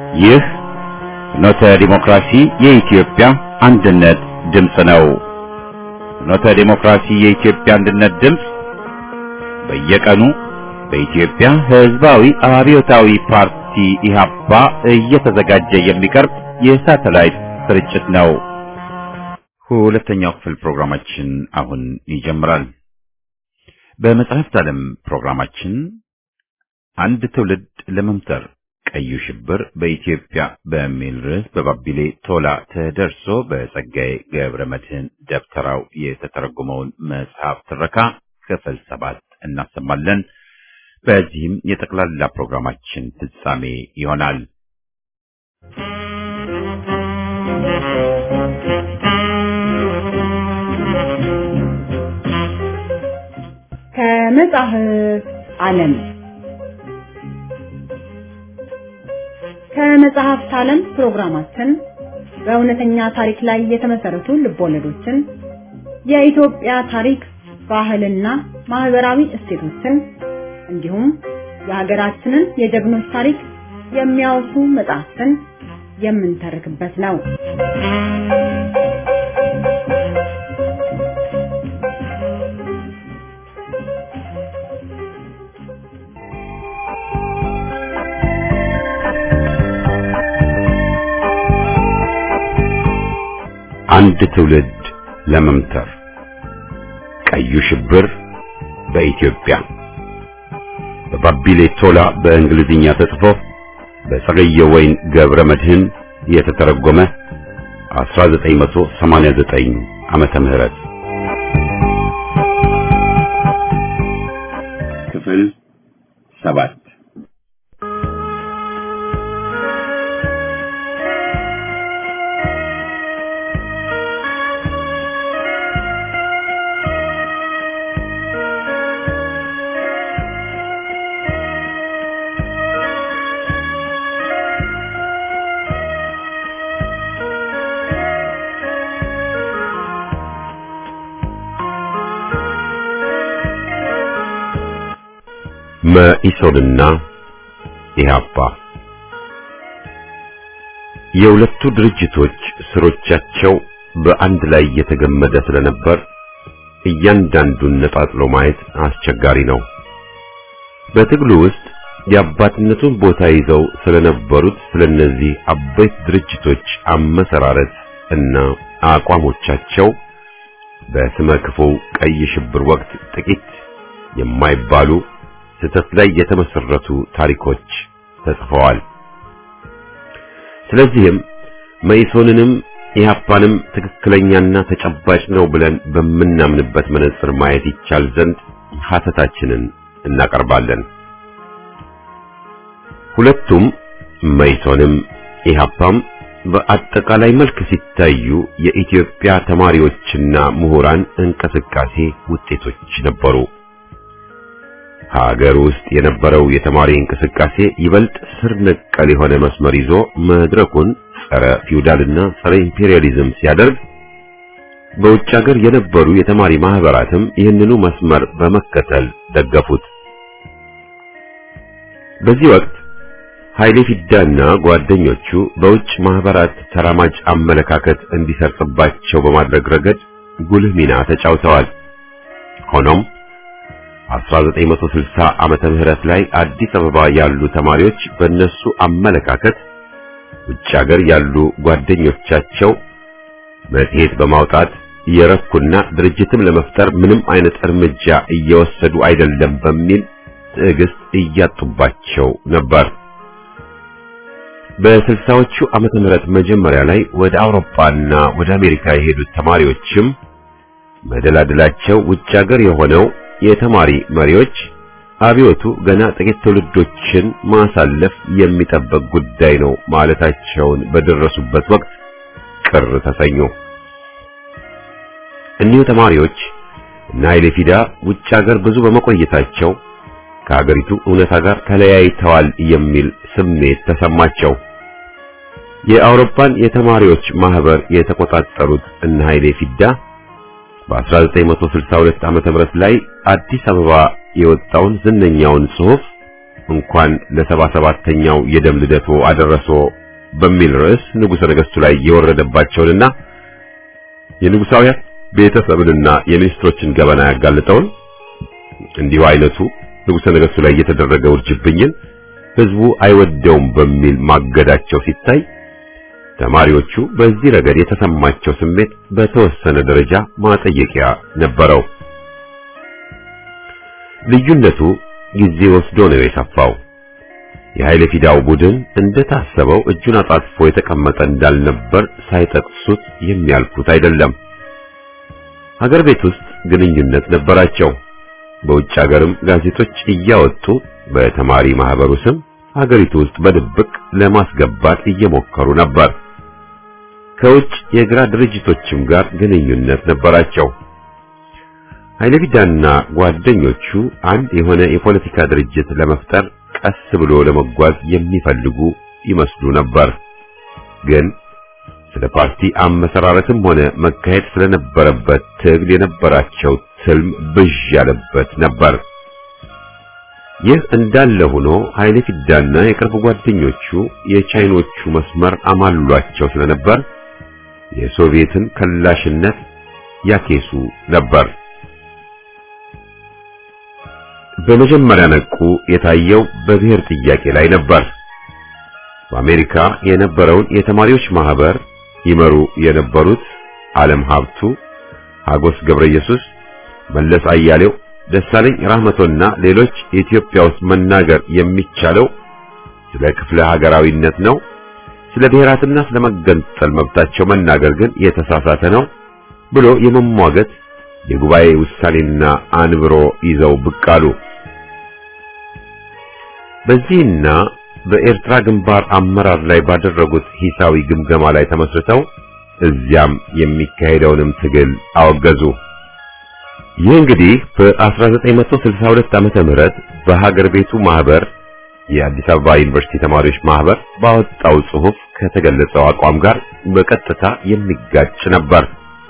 ይህ ፍኖተ ዲሞክራሲ የኢትዮጵያ አንድነት ድምፅ ነው። ፍኖተ ዲሞክራሲ የኢትዮጵያ አንድነት ድምፅ በየቀኑ በኢትዮጵያ ሕዝባዊ አብዮታዊ ፓርቲ ኢህአፓ እየተዘጋጀ የሚቀርብ የሳተላይት ስርጭት ነው። ሁለተኛው ክፍል ፕሮግራማችን አሁን ይጀምራል። በመጽሐፍት ዓለም ፕሮግራማችን አንድ ትውልድ ለመምተር ቀዩ ሽብር በኢትዮጵያ በሚል ርዕስ በባቢሌ ቶላ ተደርሶ በጸጋዬ ገብረመድህን ደብተራው የተተረጎመውን መጽሐፍ ትረካ ክፍል 7 እናሰማለን። በዚህም የጠቅላላ ፕሮግራማችን ፍጻሜ ይሆናል። ከመጽሐፍ ዓለም ከመጽሐፍት ዓለም ፕሮግራማችን በእውነተኛ ታሪክ ላይ የተመሰረቱ ልቦለዶችን፣ የኢትዮጵያ ታሪክ፣ ባህልና ማህበራዊ እሴቶችን እንዲሁም የሀገራችንን የጀግኖች ታሪክ የሚያወሱ መጽሐፍትን የምንተርክበት ነው። አንድ ትውልድ ለመምተር ቀዩ ሽብር በኢትዮጵያ በባቢሌ ቶላ በእንግሊዝኛ ተጽፎ በጸጋዬ ወይን ገብረመድህን የተተረጎመ 1989 ዓመተ ምህረት ክፍል 7 መኢሶንና ኢህአፓ የሁለቱ ድርጅቶች ስሮቻቸው በአንድ ላይ የተገመደ ስለነበር እያንዳንዱን ነጣጥሎ ማየት አስቸጋሪ ነው። በትግሉ ውስጥ የአባትነቱን ቦታ ይዘው ስለነበሩት ስለነዚህ አበይት ድርጅቶች አመሰራረት እና አቋሞቻቸው በስመ ክፉው ቀይ ሽብር ወቅት ጥቂት የማይባሉ ስህተት ላይ የተመሰረቱ ታሪኮች ተጽፈዋል። ስለዚህም መኢሶንንም ኢህአፓንም ትክክለኛና ተጨባጭ ነው ብለን በምናምንበት መነጽር ማየት ይቻል ዘንድ ሐተታችንን እናቀርባለን። ሁለቱም መኢሶንም ኢህአፓም በአጠቃላይ መልክ ሲታዩ የኢትዮጵያ ተማሪዎችና ምሁራን እንቅስቃሴ ውጤቶች ነበሩ። ሀገር ውስጥ የነበረው የተማሪ እንቅስቃሴ ይበልጥ ስር ነቀል የሆነ መስመር ይዞ መድረኩን ጸረ ፊውዳልና ጸረ ኢምፔሪያሊዝም ሲያደርግ፣ በውጭ ሀገር የነበሩ የተማሪ ማህበራትም ይህንኑ መስመር በመከተል ደገፉት። በዚህ ወቅት ኃይሌ ፊዳና ጓደኞቹ በውጭ ማህበራት ተራማጅ አመለካከት እንዲሰርጽባቸው በማድረግ ረገድ ጉልህ ሚና ተጫውተዋል። ሆኖም 1960 ዓመተ ምህረት ላይ አዲስ አበባ ያሉ ተማሪዎች በእነሱ አመለካከት ውጭ ሀገር ያሉ ጓደኞቻቸው መጽሔት በማውጣት የረኩና ድርጅትም ለመፍጠር ምንም አይነት እርምጃ እየወሰዱ አይደለም በሚል ትዕግስት እያጡባቸው ነበር። በ60ዎቹ ዓመተ ምህረት መጀመሪያ ላይ ወደ አውሮፓና ወደ አሜሪካ የሄዱት ተማሪዎችም መደላድላቸው ውጭ ሀገር የሆነው የተማሪ መሪዎች አብዮቱ ገና ጥቂት ትውልዶችን ማሳለፍ የሚጠበቅ ጉዳይ ነው ማለታቸውን በደረሱበት ወቅት ቅር ተሰኙ። እኒሁ ተማሪዎች እና ኃይሌ ፊዳ ውጭ ሀገር ብዙ በመቆየታቸው ከሀገሪቱ እውነታ ጋር ተለያይተዋል የሚል ስሜት ተሰማቸው። የአውሮፓን የተማሪዎች ማህበር የተቆጣጠሩት እነ ኃይሌ ፊዳ በ1962 ዓመተ ምህረት ላይ አዲስ አበባ የወጣውን ዝነኛውን ጽሑፍ እንኳን ለ77ኛው የደም ልደቶ አደረሶ በሚል ርዕስ ንጉሠ ነገሥቱ ላይ የወረደባቸውንና የንጉሣውያን ቤተሰብንና የሚኒስትሮችን ገበና ያጋለጠውን እንዲሁ አይነቱ ንጉሠ ነገሥቱ ላይ የተደረገ ውርጅብኝን ህዝቡ አይወደውም በሚል ማገዳቸው ሲታይ ተማሪዎቹ በዚህ ረገድ የተሰማቸው ስሜት በተወሰነ ደረጃ ማጠየቂያ ነበረው። ልዩነቱ ጊዜ ወስዶ ነው የሰፋው። የኃይለ ፊዳው ቡድን እንደታሰበው እጁን አጣጥፎ የተቀመጠ እንዳልነበር ሳይጠቅሱት የሚያልፉት አይደለም። ሀገር ቤት ውስጥ ግንኙነት ነበራቸው። በውጭ ሀገርም ጋዜጦች እያወጡ በተማሪ ማህበሩ ስም ሀገሪቱ ውስጥ በድብቅ ለማስገባት እየሞከሩ ነበር። ከውጭ የግራ ድርጅቶችም ጋር ግንኙነት ነበራቸው። ኃይለ ፊዳና ጓደኞቹ አንድ የሆነ የፖለቲካ ድርጅት ለመፍጠር ቀስ ብሎ ለመጓዝ የሚፈልጉ ይመስሉ ነበር። ግን ስለ ፓርቲ አመሰራረትም ሆነ መካሄድ ስለነበረበት ትግል የነበራቸው ትልም ብዥ ያለበት ነበር። ይህ እንዳለ ሆኖ ኃይለ ፊዳና የቅርብ ጓደኞቹ የቻይኖቹ መስመር አማሏቸው ስለነበር የሶቪየትን ከላሽነት ያኬሱ ነበር። በመጀመሪያ ነቁ የታየው በብሔር ጥያቄ ላይ ነበር። በአሜሪካ የነበረውን የተማሪዎች ማህበር ይመሩ የነበሩት ዓለም ሀብቱ፣ ሀጎስ ገብረ ኢየሱስ፣ መለስ አያሌው፣ ደሳለኝ ራህመቶና ሌሎች ኢትዮጵያ ውስጥ መናገር የሚቻለው ስለ ክፍለ ሀገራዊነት ነው። ስለ ብሔራትና ስለ መገንጠል መብታቸው መናገር ግን የተሳሳተ ነው ብሎ የመሟገት የጉባኤ ውሳኔና አንብሮ ይዘው ብቅ አሉ። በዚህና በኤርትራ ግንባር አመራር ላይ ባደረጉት ሂሳዊ ግምገማ ላይ ተመስርተው እዚያም የሚካሄደውንም ትግል አወገዙ። ይህ እንግዲህ በ1962 ዓመተ ምህረት በሀገር ቤቱ ማህበር የአዲስ አበባ ዩኒቨርሲቲ ተማሪዎች ማህበር ባወጣው ጽሑፍ ከተገለጸው አቋም ጋር በቀጥታ የሚጋጭ ነበር።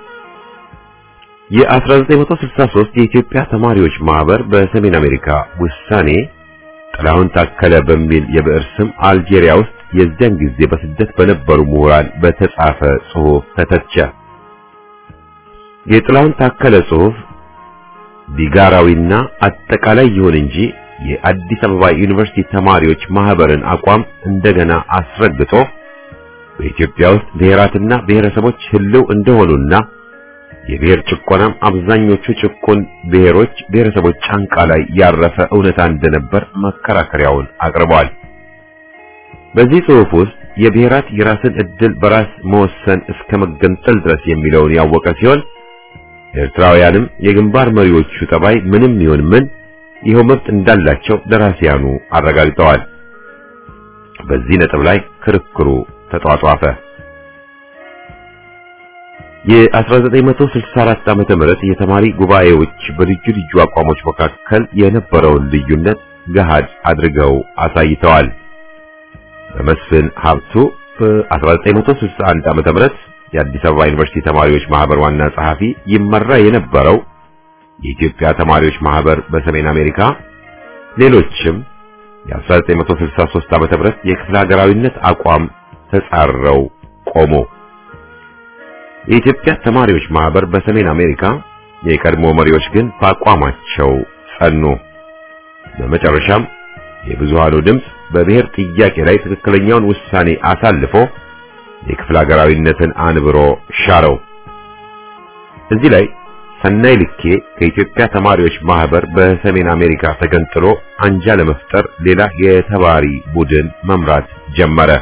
የ1963 የኢትዮጵያ ተማሪዎች ማህበር በሰሜን አሜሪካ ውሳኔ ጥላሁን ታከለ በሚል የብዕር ስም አልጄሪያ ውስጥ የዚያን ጊዜ በስደት በነበሩ ምሁራን በተጻፈ ጽሑፍ ተተቸ። የጥላሁን ታከለ ጽሑፍ ቢጋራዊና አጠቃላይ ይሁን እንጂ የአዲስ አበባ ዩኒቨርሲቲ ተማሪዎች ማህበርን አቋም እንደገና አስረግጦ በኢትዮጵያ ውስጥ ብሔራትና ብሔረሰቦች ህልው እንደሆኑና የብሔር ጭቆናም አብዛኞቹ ጭቁን ብሔሮች ብሔረሰቦች ጫንቃ ላይ ያረፈ እውነታ እንደነበር መከራከሪያውን አቅርበዋል። በዚህ ጽሑፍ ውስጥ የብሔራት የራስን ዕድል በራስ መወሰን እስከ መገንጠል ድረስ የሚለውን ያወቀ ሲሆን ኤርትራውያንም የግንባር መሪዎቹ ጠባይ ምንም ይሁን ምን ይኸው መብት እንዳላቸው ደራሲያኑ አረጋግጠዋል። በዚህ ነጥብ ላይ ክርክሩ ተጧጧፈ። የ1964 ዓመተ ምህረት የተማሪ ጉባኤዎች በልዩ ልዩ አቋሞች መካከል የነበረውን ልዩነት ገሃድ አድርገው አሳይተዋል። በመስፍን ሀብቱ በ1961 ዓመተ ምህረት የአዲስ አበባ ዩኒቨርሲቲ ተማሪዎች ማህበር ዋና ጸሐፊ ይመራ የነበረው የኢትዮጵያ ተማሪዎች ማህበር በሰሜን አሜሪካ ሌሎችም የ1963 ዓመተ ምህረት የክፍለ ሀገራዊነት አቋም ተጻረው ቆሙ። የኢትዮጵያ ተማሪዎች ማህበር በሰሜን አሜሪካ የቀድሞ መሪዎች ግን በአቋማቸው ጸኑ። በመጨረሻም የብዙሃኑ ድምፅ በብሔር ጥያቄ ላይ ትክክለኛውን ውሳኔ አሳልፎ የክፍለ ሀገራዊነትን አንብሮ ሻረው። እዚህ ላይ ሰናይ ልኬ ከኢትዮጵያ ተማሪዎች ማህበር በሰሜን አሜሪካ ተገንጥሎ አንጃ ለመፍጠር ሌላ የተባሪ ቡድን መምራት ጀመረ።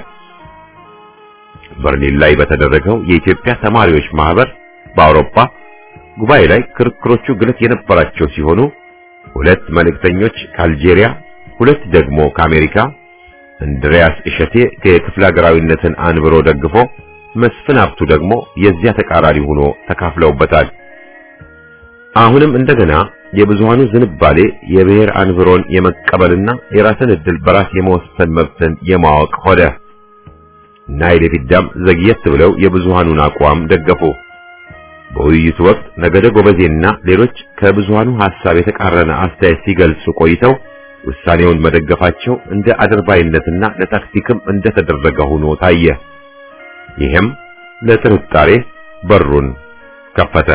በርሊን ላይ በተደረገው የኢትዮጵያ ተማሪዎች ማህበር በአውሮፓ ጉባኤ ላይ ክርክሮቹ ግለት የነበራቸው ሲሆኑ ሁለት መልእክተኞች ከአልጄሪያ፣ ሁለት ደግሞ ከአሜሪካ እንድሪያስ እሸቴ ከክፍለ ሀገራዊነትን አንብሮ ደግፎ መስፍን ሀብቱ ደግሞ የዚያ ተቃራኒ ሆኖ ተካፍለውበታል። አሁንም እንደገና የብዙሃኑ ዝንባሌ የብሔር አንብሮን የመቀበልና የራስን ዕድል በራስ የመወሰን መብትን የማወቅ ሆነ። እና ኃይለ ፊዳም ዘግየት ብለው የብዙሃኑን አቋም ደገፉ። በውይይቱ ወቅት ነገደ ጎበዜና ሌሎች ከብዙሃኑ ሐሳብ የተቃረነ አስተያየት ሲገልጹ ቆይተው ውሳኔውን መደገፋቸው እንደ አድርባይነትና ለታክቲክም እንደተደረገ ሆኖ ታየ። ይህም ለጥርጣሬ በሩን ከፈተ።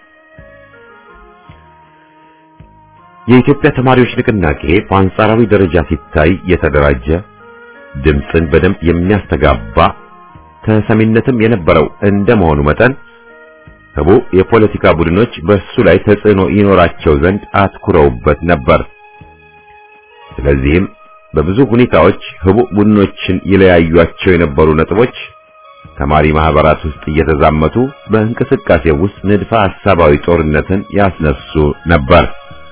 የኢትዮጵያ ተማሪዎች ንቅናቄ በአንጻራዊ ደረጃ ሲታይ የተደራጀ ድምፅን በደንብ የሚያስተጋባ ተሰሚነትም የነበረው እንደመሆኑ መጠን ህቡ የፖለቲካ ቡድኖች በሱ ላይ ተጽዕኖ ይኖራቸው ዘንድ አትኩረውበት ነበር። ስለዚህም በብዙ ሁኔታዎች ህቡ ቡድኖችን ይለያዩአቸው የነበሩ ነጥቦች ተማሪ ማህበራት ውስጥ እየተዛመቱ በእንቅስቃሴ ውስጥ ንድፈ ሐሳባዊ ጦርነትን ያስነሱ ነበር።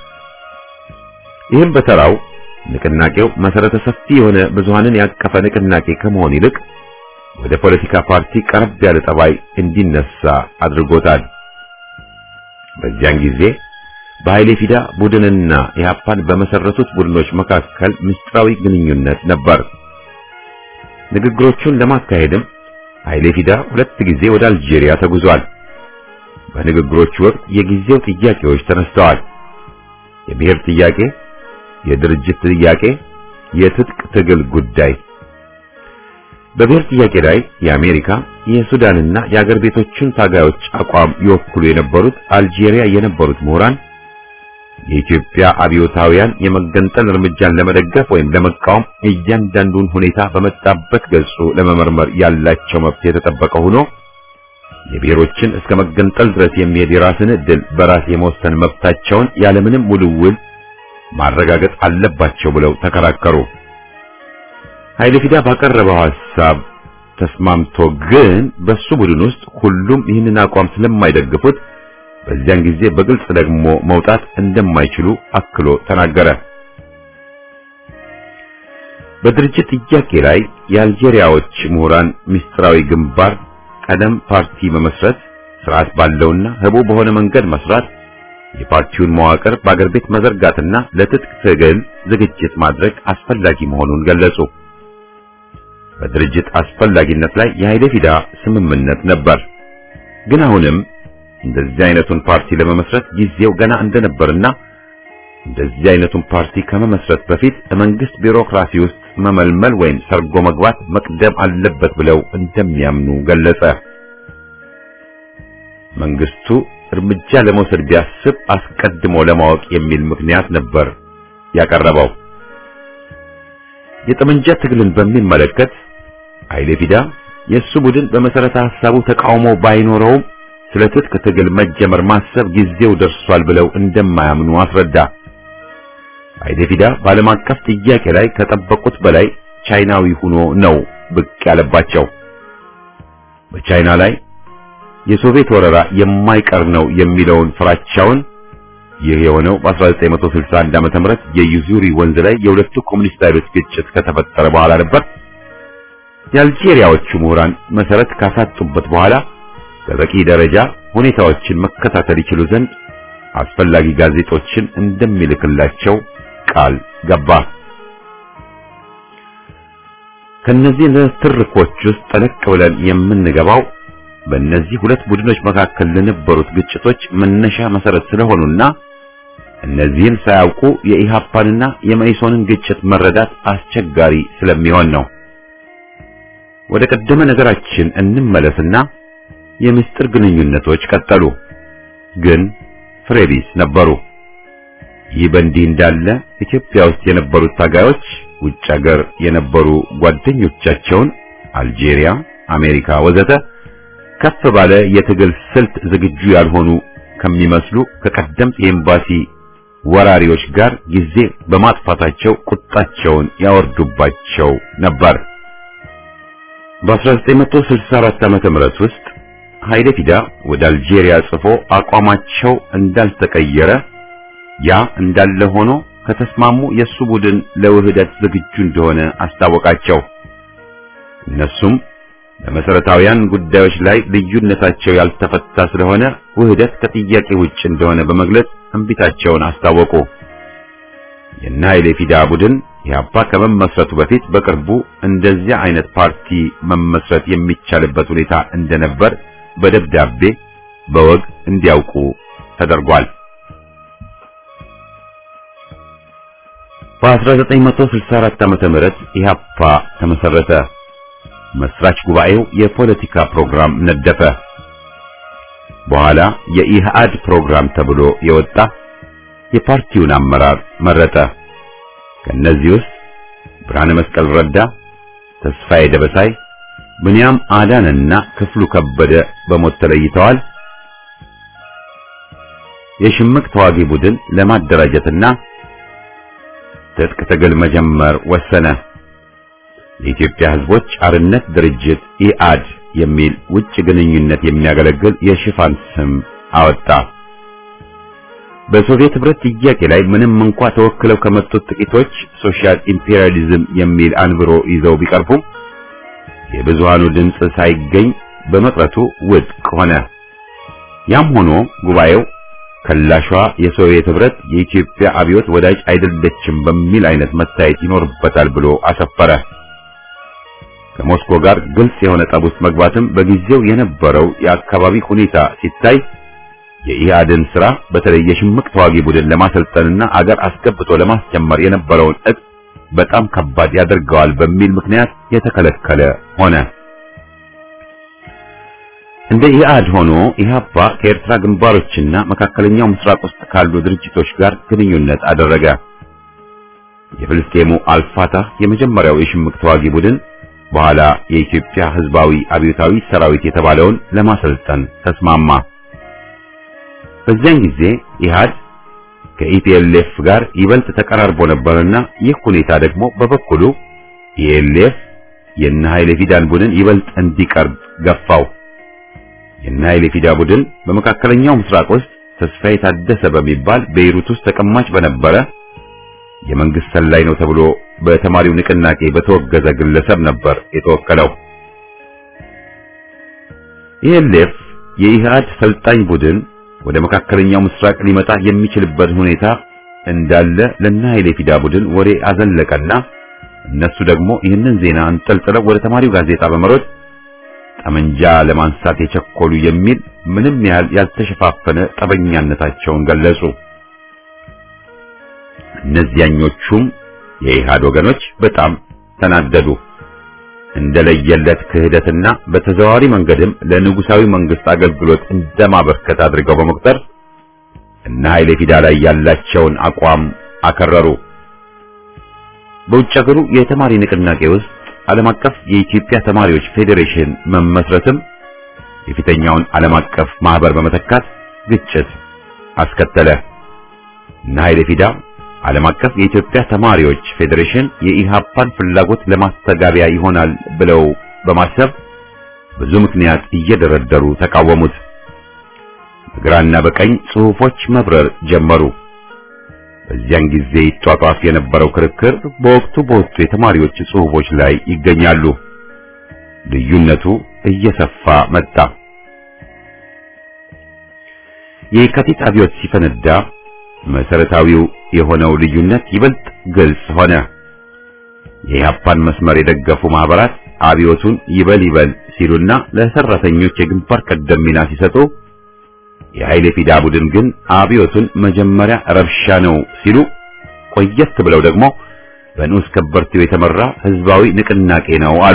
ይህም በተራው ንቅናቄው መሰረተ ሰፊ የሆነ ብዙሃንን ያቀፈ ንቅናቄ ከመሆን ይልቅ ወደ ፖለቲካ ፓርቲ ቀረብ ያለ ጠባይ እንዲነሳ አድርጎታል። በዚያን ጊዜ በኃይሌ ፊዳ ቡድንና ኢህአፓን በመሰረቱት ቡድኖች መካከል ምስጢራዊ ግንኙነት ነበር። ንግግሮቹን ለማካሄድም ኃይሌ ፊዳ 2 ጊዜ ወደ አልጄሪያ ተጉዟል። በንግግሮቹ ወቅት የጊዜው ጥያቄዎች ተነስተዋል። የብሔር ጥያቄ፣ የድርጅት ጥያቄ፣ የትጥቅ ትግል ጉዳይ። በብሔር ጥያቄ ላይ የአሜሪካ የሱዳንና የአገር ቤቶችን ታጋዮች አቋም ይወክሉ የነበሩት አልጄሪያ የነበሩት ምሁራን የኢትዮጵያ አብዮታውያን የመገንጠል እርምጃን ለመደገፍ ወይም ለመቃወም እያንዳንዱን ሁኔታ በመጣበት ገጹ ለመመርመር ያላቸው መብት የተጠበቀ ሆኖ የብሔሮችን እስከ መገንጠል ድረስ የሚሄድ የራስን ዕድል በራስ የመወሰን መብታቸውን ያለምንም ውልውል ማረጋገጥ አለባቸው ብለው ተከራከሩ። ኃይለ ፊዳ ባቀረበው ሐሳብ ተስማምቶ ግን በሱ ቡድን ውስጥ ሁሉም ይህንን አቋም ስለማይደግፉት በዚያን ጊዜ በግልጽ ደግሞ መውጣት እንደማይችሉ አክሎ ተናገረ። በድርጅት ጥያቄ ላይ የአልጄሪያዎች ምሁራን ምስጢራዊ ግንባር ቀደም ፓርቲ መመስረት፣ ስርዓት ባለውና ህቡ በሆነ መንገድ መስራት፣ የፓርቲውን መዋቅር በአገር ቤት መዘርጋትና ለትጥቅ ትግል ዝግጅት ማድረግ አስፈላጊ መሆኑን ገለጹ። በድርጅት አስፈላጊነት ላይ የኃይለ ፊዳ ስምምነት ነበር። ግን አሁንም እንደዚህ አይነቱን ፓርቲ ለመመስረት ጊዜው ገና እንደነበርና እንደዚህ አይነቱን ፓርቲ ከመመስረት በፊት መንግስት ቢሮክራሲ ውስጥ መመልመል ወይም ሰርጎ መግባት መቅደም አለበት ብለው እንደሚያምኑ ገለጸ። መንግስቱ እርምጃ ለመውሰድ ቢያስብ አስቀድሞ ለማወቅ የሚል ምክንያት ነበር ያቀረበው። የጠመንጃ ትግልን በሚመለከት ኃይለ ፊዳ የሱ ቡድን በመሰረተ ሐሳቡ ተቃውሞ ባይኖረውም ስለ ትጥቅ ትግል መጀመር ማሰብ ጊዜው ደርሷል ብለው እንደማያምኑ አስረዳ። ኃይለ ፊዳ በዓለም አቀፍ ጥያቄ ላይ ከጠበቁት በላይ ቻይናዊ ሆኖ ነው ብቅ ያለባቸው። በቻይና ላይ የሶቪየት ወረራ የማይቀር ነው የሚለውን ፍራቻውን ይህ የሆነው በ1961 ዓ.ም የዩዙሪ ወንዝ ላይ የሁለቱ ኮሙኒስት ኃይሎች ግጭት ከተፈጠረ በኋላ ነበር። የአልጄሪያዎቹ ምሁራን መሰረት ካሳጡበት በኋላ በበቂ ደረጃ ሁኔታዎችን መከታተል ይችሉ ዘንድ አስፈላጊ ጋዜጦችን እንደሚልክላቸው ቃል ገባ። ከነዚህ ትርኮች ውስጥ ጠለቅ ብለን የምንገባው በእነዚህ ሁለት ቡድኖች መካከል ለነበሩት ግጭቶች መነሻ መሰረት ስለሆኑና እነዚህን ሳያውቁ የኢሃፓንና የመኢሶንን ግጭት መረዳት አስቸጋሪ ስለሚሆን ነው። ወደ ቀደመ ነገራችን እንመለስና የምስጢር ግንኙነቶች ቀጠሉ፣ ግን ፍሬቢስ ነበሩ። ይህ በእንዲህ እንዳለ ኢትዮጵያ ውስጥ የነበሩት ታጋዮች ውጭ ሀገር የነበሩ ጓደኞቻቸውን አልጄሪያ፣ አሜሪካ ወዘተ ከፍ ባለ የትግል ስልት ዝግጁ ያልሆኑ ከሚመስሉ ከቀደምት የኤምባሲ ወራሪዎች ጋር ጊዜ በማጥፋታቸው ቁጣቸውን ያወርዱባቸው ነበር። በ1964 ዓመተ ምህረት ውስጥ ኃይለ ፊዳ ወደ አልጄሪያ ጽፎ አቋማቸው እንዳልተቀየረ ያ እንዳለ ሆኖ ከተስማሙ የሱ ቡድን ለውህደት ዝግጁ እንደሆነ አስታወቃቸው። እነሱም በመሰረታዊያን ጉዳዮች ላይ ልዩነታቸው ያልተፈታ ስለሆነ ውህደት ከጥያቄ ውጭ እንደሆነ በመግለጽ እንቢታቸውን አስታወቁ። የነ ኃይለ ፊዳ ቡድን ኢህአፓ ከመመስረቱ በፊት በቅርቡ እንደዚያ አይነት ፓርቲ መመስረት የሚቻልበት ሁኔታ እንደነበር በደብዳቤ በወግ እንዲያውቁ ተደርጓል። በ1964 ዓመተ ምህረት ኢህአፓ ተመሰረተ። መስራች ጉባኤው የፖለቲካ ፕሮግራም ነደፈ። በኋላ የኢህአድ ፕሮግራም ተብሎ የወጣ የፓርቲውን አመራር መረጠ። ከነዚህ ውስጥ ብርሃነ መስቀል ረዳ፣ ተስፋዬ ደበሳይ፣ ብንያም አዳንና ክፍሉ ከበደ በሞት ተለይተዋል። የሽምቅ ተዋጊ ቡድን ለማደራጀትና ትጥቅ ትግል መጀመር ወሰነ። የኢትዮጵያ ሕዝቦች አርነት ድርጅት ኢአድ የሚል ውጭ ግንኙነት የሚያገለግል የሽፋን ስም አወጣ። በሶቪየት ህብረት ጥያቄ ላይ ምንም እንኳ ተወክለው ከመጡት ጥቂቶች ሶሻል ኢምፔሪያሊዝም የሚል አንብሮ ይዘው ቢቀርቡም የብዙሃኑ ድምጽ ሳይገኝ በመቅረቱ ውድቅ ሆነ። ያም ሆኖ ጉባኤው ከላሿ የሶቪየት ህብረት የኢትዮጵያ አብዮት ወዳጅ አይደለችም በሚል አይነት መታየት ይኖርበታል ብሎ አሰፈረ። ከሞስኮ ጋር ግልጽ የሆነ ጠብ ውስጥ መግባትም በጊዜው የነበረው የአካባቢ ሁኔታ ሲታይ የኢህአድን ስራ በተለይ የሽምቅ ተዋጊ ቡድን ለማሰልጠንና አገር አስገብቶ ለማስጀመር የነበረውን እቅድ በጣም ከባድ ያደርገዋል በሚል ምክንያት የተከለከለ ሆነ። እንደ ኢህአድ ሆኖ ኢህአፓ ከኤርትራ ግንባሮችና መካከለኛው ምስራቅ ውስጥ ካሉ ድርጅቶች ጋር ግንኙነት አደረገ። የፍልስጤሙ አልፋታህ የመጀመሪያው የሽምቅ ተዋጊ ቡድን በኋላ የኢትዮጵያ ህዝባዊ አብዮታዊ ሰራዊት የተባለውን ለማሰልጠን ተስማማ። በዚያን ጊዜ ኢህአድ ከኢፒኤልኤፍ ጋር ይበልጥ ተቀራርቦ ነበርና ይህ ሁኔታ ደግሞ በበኩሉ ኢኤልኤፍ የነ ኃይሌ ፊዳን ቡድን ይበልጥ እንዲቀርብ ገፋው። የነ ኃይሌ ፊዳ ቡድን በመካከለኛው ምስራቅ ውስጥ ተስፋዬ ታደሰ በሚባል ቤይሩት ውስጥ ተቀማጭ በነበረ የመንግስት ሰላይ ነው ተብሎ በተማሪው ንቅናቄ በተወገዘ ግለሰብ ነበር የተወከለው። ኢኤልኤፍ የኢህአድ ሰልጣኝ ቡድን ወደ መካከለኛው ምስራቅ ሊመጣ የሚችልበት ሁኔታ እንዳለ ለነ ኃይሌ ፊዳ ቡድን ወሬ አዘለቀና እነሱ ደግሞ ይህንን ዜና አንጠልጥለው ወደ ተማሪው ጋዜጣ በመሮጥ ጠመንጃ ለማንሳት የቸኮሉ የሚል ምንም ያህል ያልተሸፋፈነ ጠበኛነታቸውን ገለጹ። እነዚያኞቹም የኢህአድ ወገኖች በጣም ተናደዱ። እንደለየለት ክህደትና በተዘዋዋሪ መንገድም ለንጉሳዊ መንግስት አገልግሎት እንደማበርከት አድርገው በመቁጠር እነ ኃይሌ ፊዳ ላይ ያላቸውን አቋም አከረሩ። በውጭ ሀገሩ የተማሪ ንቅናቄ ውስጥ ዓለም አቀፍ የኢትዮጵያ ተማሪዎች ፌዴሬሽን መመስረትም የፊተኛውን ዓለም አቀፍ ማህበር በመተካት ግጭት አስከተለ። እነ ኃይሌ ፊዳ ዓለም አቀፍ የኢትዮጵያ ተማሪዎች ፌዴሬሽን የኢሃፓን ፍላጎት ለማስተጋቢያ ይሆናል ብለው በማሰብ ብዙ ምክንያት እየደረደሩ ተቃወሙት። በግራና በቀኝ ጽሑፎች መብረር ጀመሩ። በዚያን ጊዜ ይጧጧፍ የነበረው ክርክር በወቅቱ በወጡ የተማሪዎች ጽሑፎች ላይ ይገኛሉ። ልዩነቱ እየሰፋ መጣ። የካቲት አብዮት ሲፈነዳ መሰረታዊው የሆነው ልዩነት ይበልጥ ግልጽ ሆነ። የኢህአፓን መስመር የደገፉ ማህበራት አብዮቱን ይበል ሲሉና ለሰራተኞች የግንባር ቀደም ሚና ሲሰጡ፣ የኃይሌ ፊዳ ቡድን ግን አብዮቱን መጀመሪያ ረብሻ ነው ሲሉ፣ ቆየት ብለው ደግሞ በንዑስ ከበርቴው የተመራ ህዝባዊ ንቅናቄ ነው አሉ።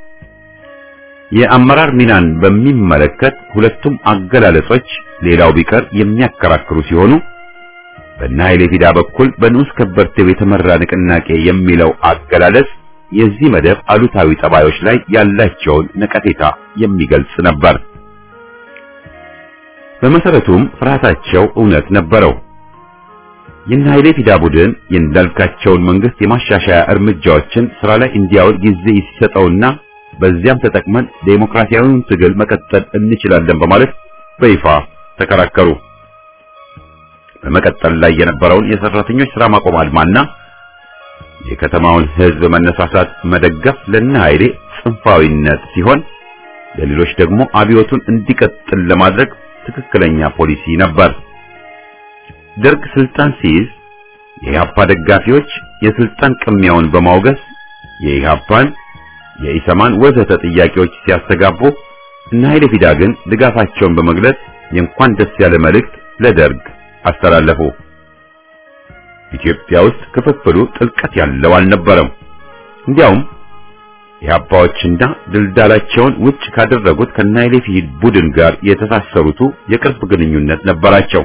የአመራር ሚናን በሚመለከት ሁለቱም አገላለጾች ሌላው ቢቀር የሚያከራክሩ ሲሆኑ በእነ ኃይሌ ፊዳ በኩል በንዑስ ከበርቴው የተመራ ንቅናቄ የሚለው አገላለጽ የዚህ መደብ አሉታዊ ጠባዮች ላይ ያላቸውን ነቀፌታ የሚገልጽ ነበር። በመሰረቱም ፍርሃታቸው እውነት ነበረው። የእነ ኃይሌ ፊዳ ቡድን የእንዳልካቸውን መንግስት የማሻሻያ እርምጃዎችን ስራ ላይ እንዲያውል ጊዜ ይሰጠውና በዚያም ተጠቅመን ዴሞክራሲያዊውን ትግል መቀጠል እንችላለን በማለት በይፋ ተከራከሩ። በመቀጠል ላይ የነበረውን የሰራተኞች ስራ ማቆም አድማና የከተማውን ህዝብ መነሳሳት መደገፍ ለእነ ኃይሌ ጽንፋዊነት ሲሆን፣ ለሌሎች ደግሞ አብዮቱን እንዲቀጥል ለማድረግ ትክክለኛ ፖሊሲ ነበር። ደርግ ስልጣን ሲይዝ የኢህአፓ ደጋፊዎች የስልጣን ቅሚያውን በማውገዝ የኢህአፓን የኢሰማን ወዘተ ጥያቄዎች ሲያስተጋቡ፣ እነ ኃይሌ ፊዳ ግን ድጋፋቸውን በመግለጽ የእንኳን ደስ ያለ መልእክት ለደርግ አስተላለፉ። ኢትዮጵያ ውስጥ ክፍፍሉ ጥልቀት ያለው አልነበረም። እንዲያውም የአባዎችና ድልዳላቸውን ውጭ ካደረጉት ከናይሌፊ ቡድን ጋር የተሳሰሩት የቅርብ ግንኙነት ነበራቸው።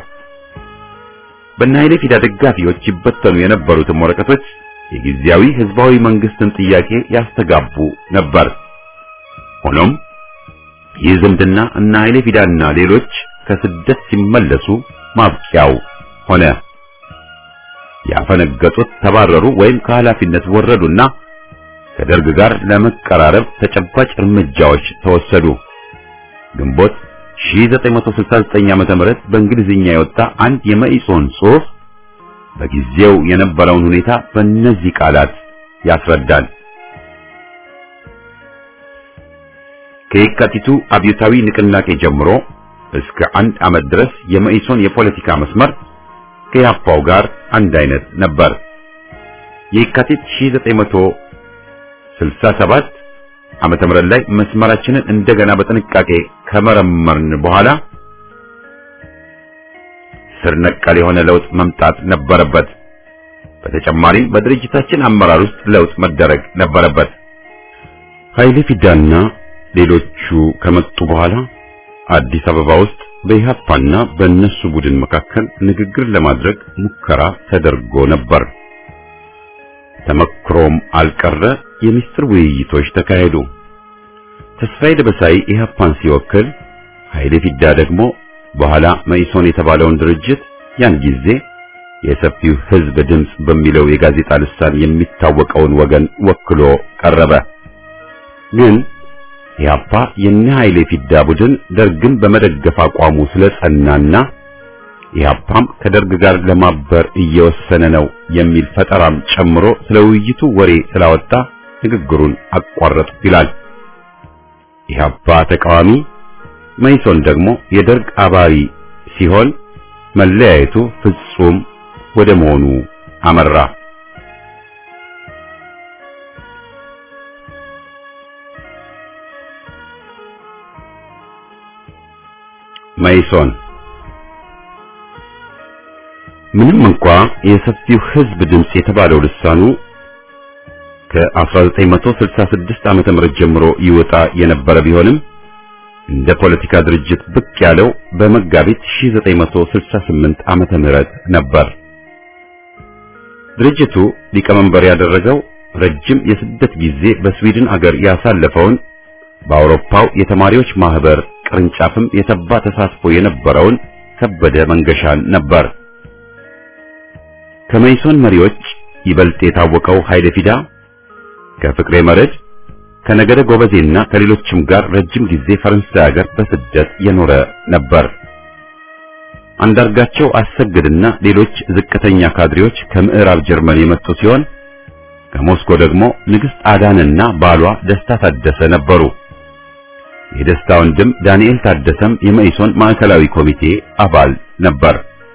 በናይሌፊ ደጋፊዎች ይበተኑ የነበሩትም ወረቀቶች የጊዜያዊ ህዝባዊ መንግስትን ጥያቄ ያስተጋቡ ነበር። ሆኖም ይህ ዝምድና እና ናይሌፊዳና ሌሎች ከስደት ሲመለሱ ማብቂያው ሆነ። ያፈነገጡት ተባረሩ ወይም ከኃላፊነት ወረዱና ከደርግ ጋር ለመቀራረብ ተጨባጭ እርምጃዎች ተወሰዱ። ግንቦት 1969 ዓ.ም በእንግሊዝኛ የወጣ አንድ የመኢሶን ጽሑፍ በጊዜው የነበረውን ሁኔታ በእነዚህ ቃላት ያስረዳል። ከየካቲቱ አብዮታዊ ንቅናቄ ጀምሮ እስከ 1 ዓመት ድረስ የመኢሶን የፖለቲካ መስመር ከያፓው ጋር አንድ አይነት ነበር። የካቲት 1967 ዓመተ ምህረት ላይ መስመራችንን እንደገና በጥንቃቄ ከመረመርን በኋላ ስር ነቀል የሆነ ለውጥ መምጣት ነበረበት። በተጨማሪም በድርጅታችን አመራር ውስጥ ለውጥ መደረግ ነበረበት። ኃይሌ ፊዳና ሌሎቹ ከመጡ በኋላ አዲስ አበባ ውስጥ በኢህአፓና በእነሱ ቡድን መካከል ንግግር ለማድረግ ሙከራ ተደርጎ ነበር። ተመክሮም አልቀረ የሚስጥር ውይይቶች ተካሄዱ። ተስፋዬ ደበሳይ ኢህአፓን ሲወክል፣ ኃይሌ ፊዳ ደግሞ በኋላ መኢሶን የተባለውን ድርጅት ያን ጊዜ የሰፊው ህዝብ ድምጽ በሚለው የጋዜጣ ልሳን የሚታወቀውን ወገን ወክሎ ቀረበ። ግን ኢህአፓ የነ ኃይሌ ፊዳ ቡድን ደርግን በመደገፍ አቋሙ ስለጸናና ኢህአፓም ከደርግ ጋር ለማበር እየወሰነ ነው የሚል ፈጠራም ጨምሮ ስለ ውይይቱ ወሬ ስላወጣ ንግግሩን አቋረጡ ይላል። ኢህአፓ ተቃዋሚ፣ መኢሶን ደግሞ የደርግ አባሪ ሲሆን መለያየቱ ፍጹም ወደ መሆኑ አመራ። መኢሶን ምንም እንኳ የሰፊው ህዝብ ድምጽ የተባለው ልሳኑ ከ1966 ዓመተ ምህረት ጀምሮ ይወጣ የነበረ ቢሆንም እንደ ፖለቲካ ድርጅት ብቅ ያለው በመጋቢት 1968 ዓመተ ምህረት ነበር። ድርጅቱ ሊቀመንበር ያደረገው ረጅም የስደት ጊዜ በስዊድን አገር ያሳለፈውን በአውሮፓው የተማሪዎች ማህበር ቅርንጫፍም የተባ ተሳትፎ የነበረውን ከበደ መንገሻን ነበር። ከመኢሶን መሪዎች ይበልጥ የታወቀው ኃይሌ ፊዳ ከፍቅሬ መረድ ከነገደ ጎበዜና ከሌሎችም ጋር ረጅም ጊዜ ፈረንሳይ ሀገር በስደት የኖረ ነበር። አንዳርጋቸው አሰግድና ሌሎች ዝቅተኛ ካድሬዎች ከምዕራብ ጀርመን የመጡ ሲሆን ከሞስኮ ደግሞ ንግስት አዳንና ባሏ ደስታ ታደሰ ነበሩ። የደስታ ወንድም ዳንኤል ታደሰም የመኢሶን ማዕከላዊ ኮሚቴ አባል ነበር።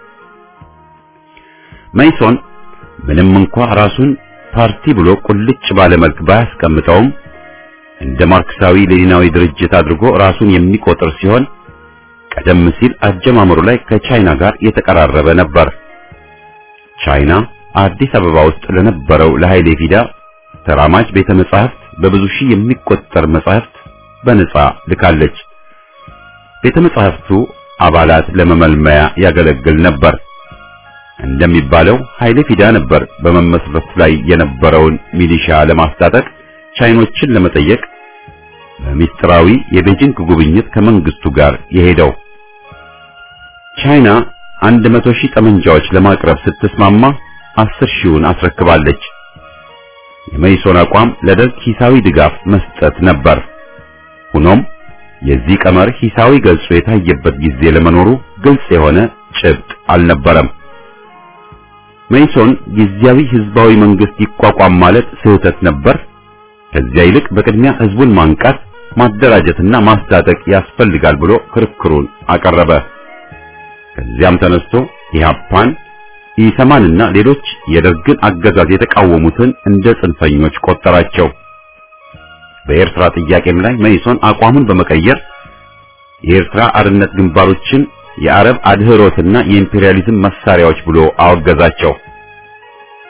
መኢሶን ምንም እንኳ ራሱን ፓርቲ ብሎ ቁልጭ ባለ መልክ ባያስቀምጠውም እንደ ማርክሳዊ ሌኒናዊ ድርጅት አድርጎ ራሱን የሚቆጥር ሲሆን ቀደም ሲል አጀማመሩ ላይ ከቻይና ጋር የተቀራረበ ነበር። ቻይና አዲስ አበባ ውስጥ ለነበረው ለኃይሌ ፊዳ ተራማጅ ቤተ መጻሕፍት በብዙ ሺህ የሚቆጠር መጻሕፍት በነጻ ልካለች። ቤተ መጻሕፍቱ አባላት ለመመልመያ ያገለግል ነበር። እንደሚባለው ኃይሌ ፊዳ ነበር በመመስረት ላይ የነበረውን ሚሊሻ ለማስታጠቅ ቻይኖችን ለመጠየቅ በሚስጥራዊ የቤጂንግ ጉብኝት ከመንግስቱ ጋር የሄደው። ቻይና 100,000 ጠመንጃዎች ለማቅረብ ስትስማማ 10,000ውን አስረክባለች። የመኢሶን አቋም ለደርግ ሂሳዊ ድጋፍ መስጠት ነበር። ሆኖም የዚህ ቀመር ሂሳዊ ገጹ የታየበት ጊዜ ለመኖሩ ግልጽ የሆነ ጭብጥ አልነበረም። መኢሶን ጊዜያዊ ህዝባዊ መንግስት ይቋቋም ማለት ስህተት ነበር። ከዚያ ይልቅ በቅድሚያ ህዝቡን ማንቃት፣ ማደራጀትና ማስታጠቅ ያስፈልጋል ብሎ ክርክሩን አቀረበ። ከዚያም ተነስቶ ኢህአፓን፣ ኢሰማንና ሌሎች የደርግን አገዛዝ የተቃወሙትን እንደ ጽንፈኞች ቆጠራቸው። በኤርትራ ጥያቄም ላይ መኢሶን አቋሙን በመቀየር የኤርትራ አርነት ግንባሮችን የአረብ አድህሮትና የኢምፔሪያሊዝም መሳሪያዎች ብሎ አወገዛቸው።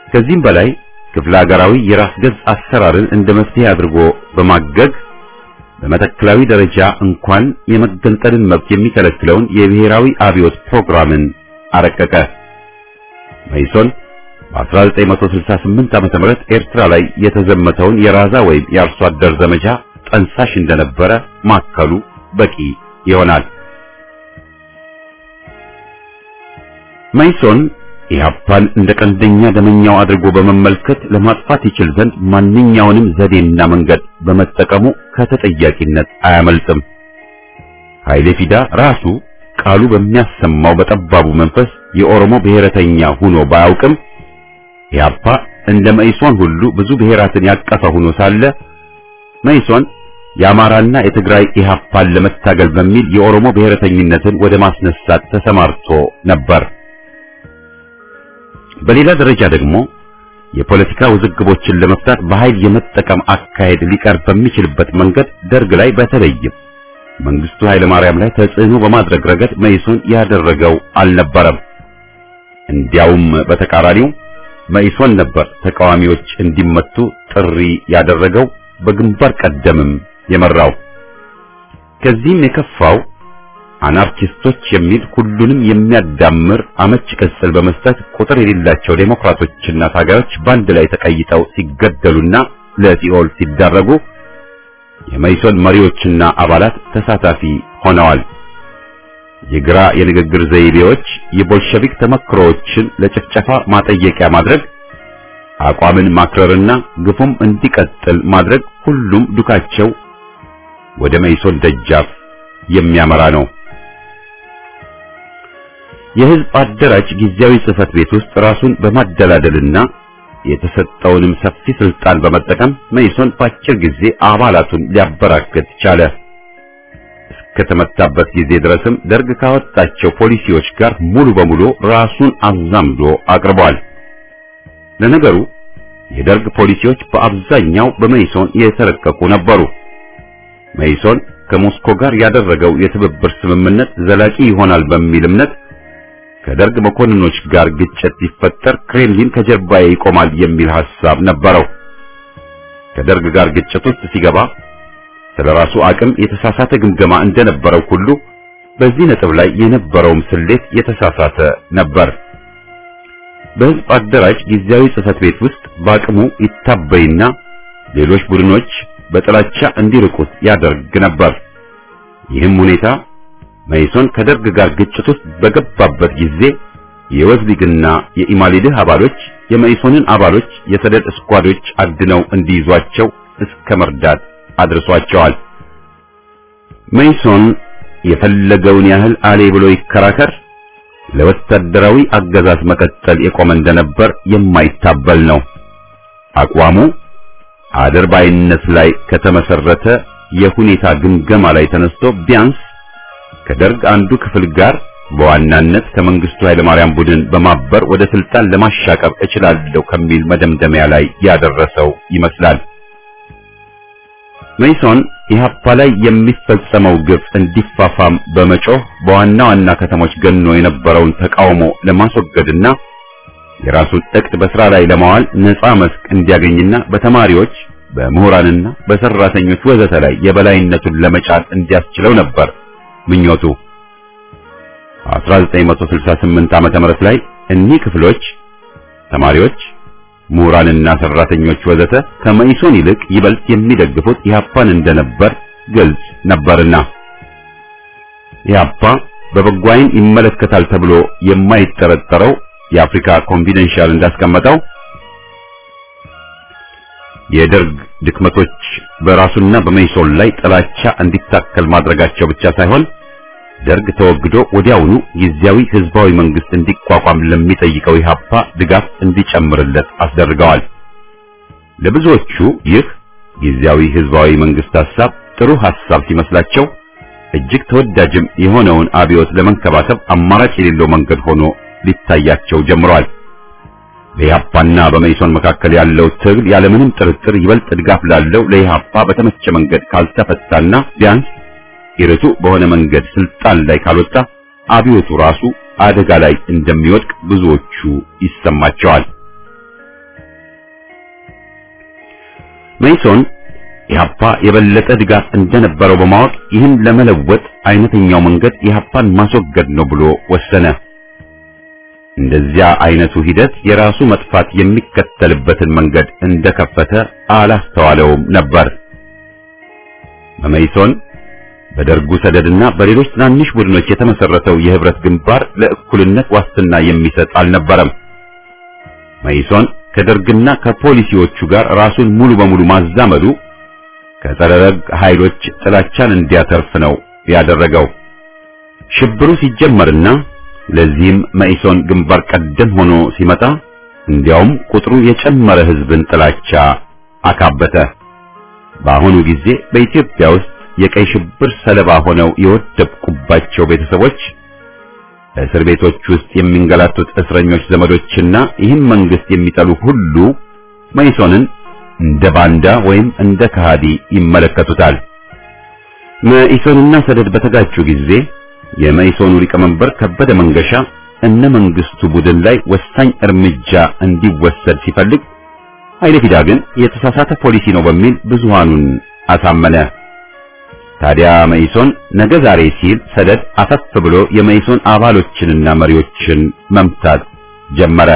ከዚህም በላይ ክፍለ ሀገራዊ የራስ ገዝ አሰራርን እንደ መፍትሄ አድርጎ በማገግ በመተክላዊ ደረጃ እንኳን የመገንጠልን መብት የሚከለክለውን የብሔራዊ አብዮት ፕሮግራምን አረቀቀ። መኢሶን በ1968 ዓ.ም ኤርትራ ላይ የተዘመተውን የራዛ ወይም የአርሶ አደር ዘመቻ ጠንሳሽ እንደነበረ ማከሉ በቂ ይሆናል። መኢሶን ኢህአፓን እንደ ቀንደኛ ደመኛው አድርጎ በመመልከት ለማጥፋት ይችል ዘንድ ማንኛውንም ዘዴና መንገድ በመጠቀሙ ከተጠያቂነት አያመልጥም። ኃይሌ ፊዳ ራሱ ቃሉ በሚያሰማው በጠባቡ መንፈስ የኦሮሞ ብሔረተኛ ሆኖ ባያውቅም ኢህአፓ እንደ መኢሶን ሁሉ ብዙ ብሔራትን ያቀፈ ሆኖ ሳለ መኢሶን የአማራና የትግራይ ኢህአፓን ለመታገል በሚል የኦሮሞ ብሔረተኝነትን ወደ ማስነሳት ተሰማርቶ ነበር። በሌላ ደረጃ ደግሞ የፖለቲካ ውዝግቦችን ለመፍታት በኃይል የመጠቀም አካሄድ ሊቀርብ በሚችልበት መንገድ ደርግ ላይ በተለይም መንግስቱ ኃይለ ማርያም ላይ ተጽዕኖ በማድረግ ረገድ መኢሶን ያደረገው አልነበረም። እንዲያውም በተቃራኒው መኢሶን ነበር ተቃዋሚዎች እንዲመቱ ጥሪ ያደረገው፣ በግንባር ቀደምም የመራው። ከዚህም የከፋው አናርኪስቶች የሚል ሁሉንም የሚያዳምር አመች ቅጽል በመስጠት ቁጥር የሌላቸው ዴሞክራቶችና ታጋዮች ባንድ ላይ ተቀይጠው ሲገደሉና ለሲኦል ሲዳረጉ የመኢሶን መሪዎችና አባላት ተሳታፊ ሆነዋል። የግራ የንግግር ዘይቤዎች የቦልሸቪክ ተመክሮዎችን ለጭፍጨፋ ማጠየቂያ ማድረግ፣ አቋምን ማክረርና ግፉም እንዲቀጥል ማድረግ ሁሉም ዱካቸው ወደ መኢሶን ደጃፍ የሚያመራ ነው። የህዝብ አደራጅ ጊዜያዊ ጽህፈት ቤት ውስጥ ራሱን በማደላደልና የተሰጠውንም ሰፊ ስልጣን በመጠቀም መኢሶን በአጭር ጊዜ አባላቱን ሊያበራክት ቻለ። እስከተመታበት ጊዜ ድረስም ደርግ ካወጣቸው ፖሊሲዎች ጋር ሙሉ በሙሉ ራሱን አዛምዶ አቅርቧል። ለነገሩ የደርግ ፖሊሲዎች በአብዛኛው በመኢሶን የተረቀቁ ነበሩ። መኢሶን ከሞስኮ ጋር ያደረገው የትብብር ስምምነት ዘላቂ ይሆናል በሚል እምነት ከደርግ መኮንኖች ጋር ግጭት ሲፈጠር ክሬምሊን ከጀርባዬ ይቆማል የሚል ሐሳብ ነበረው። ከደርግ ጋር ግጭት ውስጥ ሲገባ ስለራሱ አቅም የተሳሳተ ግምገማ እንደነበረው ሁሉ በዚህ ነጥብ ላይ የነበረውም ስሌት የተሳሳተ ነበር። በህዝብ አደራጅ ጊዜያዊ ጽህፈት ቤት ውስጥ በአቅሙ ይታበይና ሌሎች ቡድኖች በጥላቻ እንዲርቁት ያደርግ ነበር። ይህም ሁኔታ መኢሶን ከደርግ ጋር ግጭት ውስጥ በገባበት ጊዜ የወዝሊግና የኢማሊድህ አባሎች የመኢሶንን አባሎች የሰደድ ስኳዶች አድነው እንዲይዟቸው እስከ መርዳት አድርሷቸዋል። መኢሶን የፈለገውን ያህል አሌ ብሎ ይከራከር፣ ለወታደራዊ አገዛዝ መቀጠል የቆመ እንደነበር የማይታበል ነው። አቋሙ አድርባይነት ላይ ከተመሰረተ የሁኔታ ግምገማ ላይ ተነስቶ ቢያንስ ከደርግ አንዱ ክፍል ጋር በዋናነት ከመንግስቱ ኃይለ ማርያም ቡድን በማበር ወደ ስልጣን ለማሻቀብ እችላለሁ ከሚል መደምደሚያ ላይ ያደረሰው ይመስላል። መኢሶን ኢህአፓ ላይ የሚፈጸመው ግፍ እንዲፋፋም በመጮህ በዋና ዋና ከተሞች ገኖ የነበረውን ተቃውሞ ለማስወገድና የራሱን እቅድ በስራ ላይ ለማዋል ነፃ መስክ እንዲያገኝና በተማሪዎች በምሁራንና በሰራተኞች ወዘተ ላይ የበላይነቱን ለመጫን እንዲያስችለው ነበር ምኞቱ። 1968 ዓመተ ምህረት ላይ እኒህ ክፍሎች ተማሪዎች፣ ምሁራንና ሰራተኞች ወዘተ ከመኢሶን ይልቅ ይበልጥ የሚደግፉት ኢህአፓን እንደነበር ግልጽ ነበርና ኢህአፓ በበጎ ዓይን ይመለከታል ተብሎ የማይጠረጠረው የአፍሪካ ኮንፊደንሻል እንዳስቀመጠው የደርግ ድክመቶች በራሱና በመኢሶን ላይ ጥላቻ እንዲታከል ማድረጋቸው ብቻ ሳይሆን ደርግ ተወግዶ ወዲያውኑ ጊዜያዊ ህዝባዊ መንግስት እንዲቋቋም ለሚጠይቀው ኢህአፓ ድጋፍ እንዲጨምርለት አስደርገዋል። ለብዙዎቹ ይህ ጊዜያዊ ህዝባዊ መንግስት ሐሳብ ጥሩ ሐሳብ ሲመስላቸው እጅግ ተወዳጅም የሆነውን አብዮት ለመንከባከብ አማራጭ የሌለው መንገድ ሆኖ ሊታያቸው ጀምሯል። በኢህአፓና በመኢሶን መካከል ያለው ትግል ያለምንም ጥርጥር ይበልጥ ድጋፍ ላለው ለኢህአፓ በተመቸ መንገድ ካልተፈታና ቢያንስ ይረቱ በሆነ መንገድ ስልጣን ላይ ካልወጣ አብዮቱ ራሱ አደጋ ላይ እንደሚወድቅ ብዙዎቹ ይሰማቸዋል። መኢሶን ኢህአፓ የበለጠ ድጋፍ እንደነበረው በማወቅ ይህን ለመለወጥ አይነተኛው መንገድ ኢህአፓን ማስወገድ ነው ብሎ ወሰነ። እንደዚያ አይነቱ ሂደት የራሱ መጥፋት የሚከተልበትን መንገድ እንደከፈተ አላስተዋለውም ነበር። በመኢሶን በደርጉ ሰደድና በሌሎች ትናንሽ ቡድኖች የተመሰረተው የህብረት ግንባር ለእኩልነት ዋስትና የሚሰጥ አልነበረም። መኢሶን ከደርግና ከፖሊሲዎቹ ጋር ራሱን ሙሉ በሙሉ ማዛመዱ ከጸረ ደርግ ኃይሎች ጥላቻን እንዲያተርፍ ነው ያደረገው። ሽብሩ ሲጀመርና ለዚህም መኢሶን ግንባር ቀደም ሆኖ ሲመጣ እንዲያውም ቁጥሩ የጨመረ ህዝብን ጥላቻ አካበተ። በአሁኑ ጊዜ በኢትዮጵያ ውስጥ የቀይ ሽብር ሰለባ ሆነው የወደቁባቸው ቤተሰቦች፣ እስር ቤቶች ውስጥ የሚንገላቱት እስረኞች ዘመዶችና ይህን መንግስት የሚጠሉ ሁሉ መኢሶንን እንደ ባንዳ ወይም እንደ ከሃዲ ይመለከቱታል። መኢሶንና ሰደድ በተጋጩ ጊዜ የመኢሶኑ ሊቀመንበር ከበደ መንገሻ እነ መንግስቱ ቡድን ላይ ወሳኝ እርምጃ እንዲወሰድ ሲፈልግ ኃይለ ፊዳ ግን የተሳሳተ ፖሊሲ ነው በሚል ብዙሃኑን አሳመነ። ታዲያ መኢሶን ነገ ዛሬ ሲል ሰደድ አፈፍ ብሎ የመኢሶን አባሎችንና መሪዎችን መምታት ጀመረ።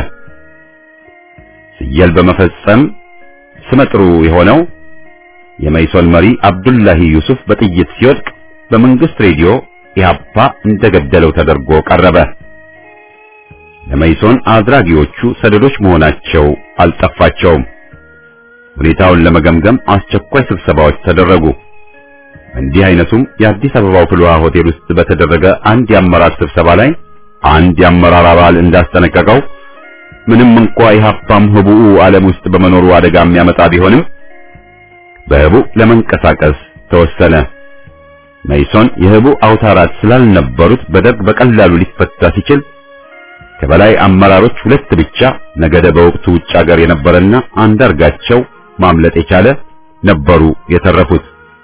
ሲየል በመፈጸም ስመጥሩ የሆነው የመኢሶን መሪ አብዱላሂ ዩሱፍ በጥይት ሲወድቅ በመንግስት ሬዲዮ ኢህአፓ እንደገደለው ተደርጎ ቀረበ። ለመኢሶን አድራጊዎቹ ሰደዶች መሆናቸው አልጠፋቸውም። ሁኔታውን ለመገምገም አስቸኳይ ስብሰባዎች ተደረጉ። እንዲህ አይነቱም የአዲስ አበባው ፍልውሃ ሆቴል ውስጥ በተደረገ አንድ የአመራር ስብሰባ ላይ አንድ የአመራር አባል እንዳስጠነቀቀው ምንም እንኳ ኢህአፓም ህቡዕ ዓለም ውስጥ በመኖሩ አደጋ የሚያመጣ ቢሆንም በህቡዕ ለመንቀሳቀስ ተወሰነ። መኢሶን የህቡዕ አውታራት ስላልነበሩት በደርግ በቀላሉ ሊፈታ ሲችል ከበላይ አመራሮች ሁለት ብቻ ነገደ በወቅቱ ውጭ ሀገር የነበረና አንዳርጋቸው ማምለጥ የቻለ ነበሩ የተረፉት።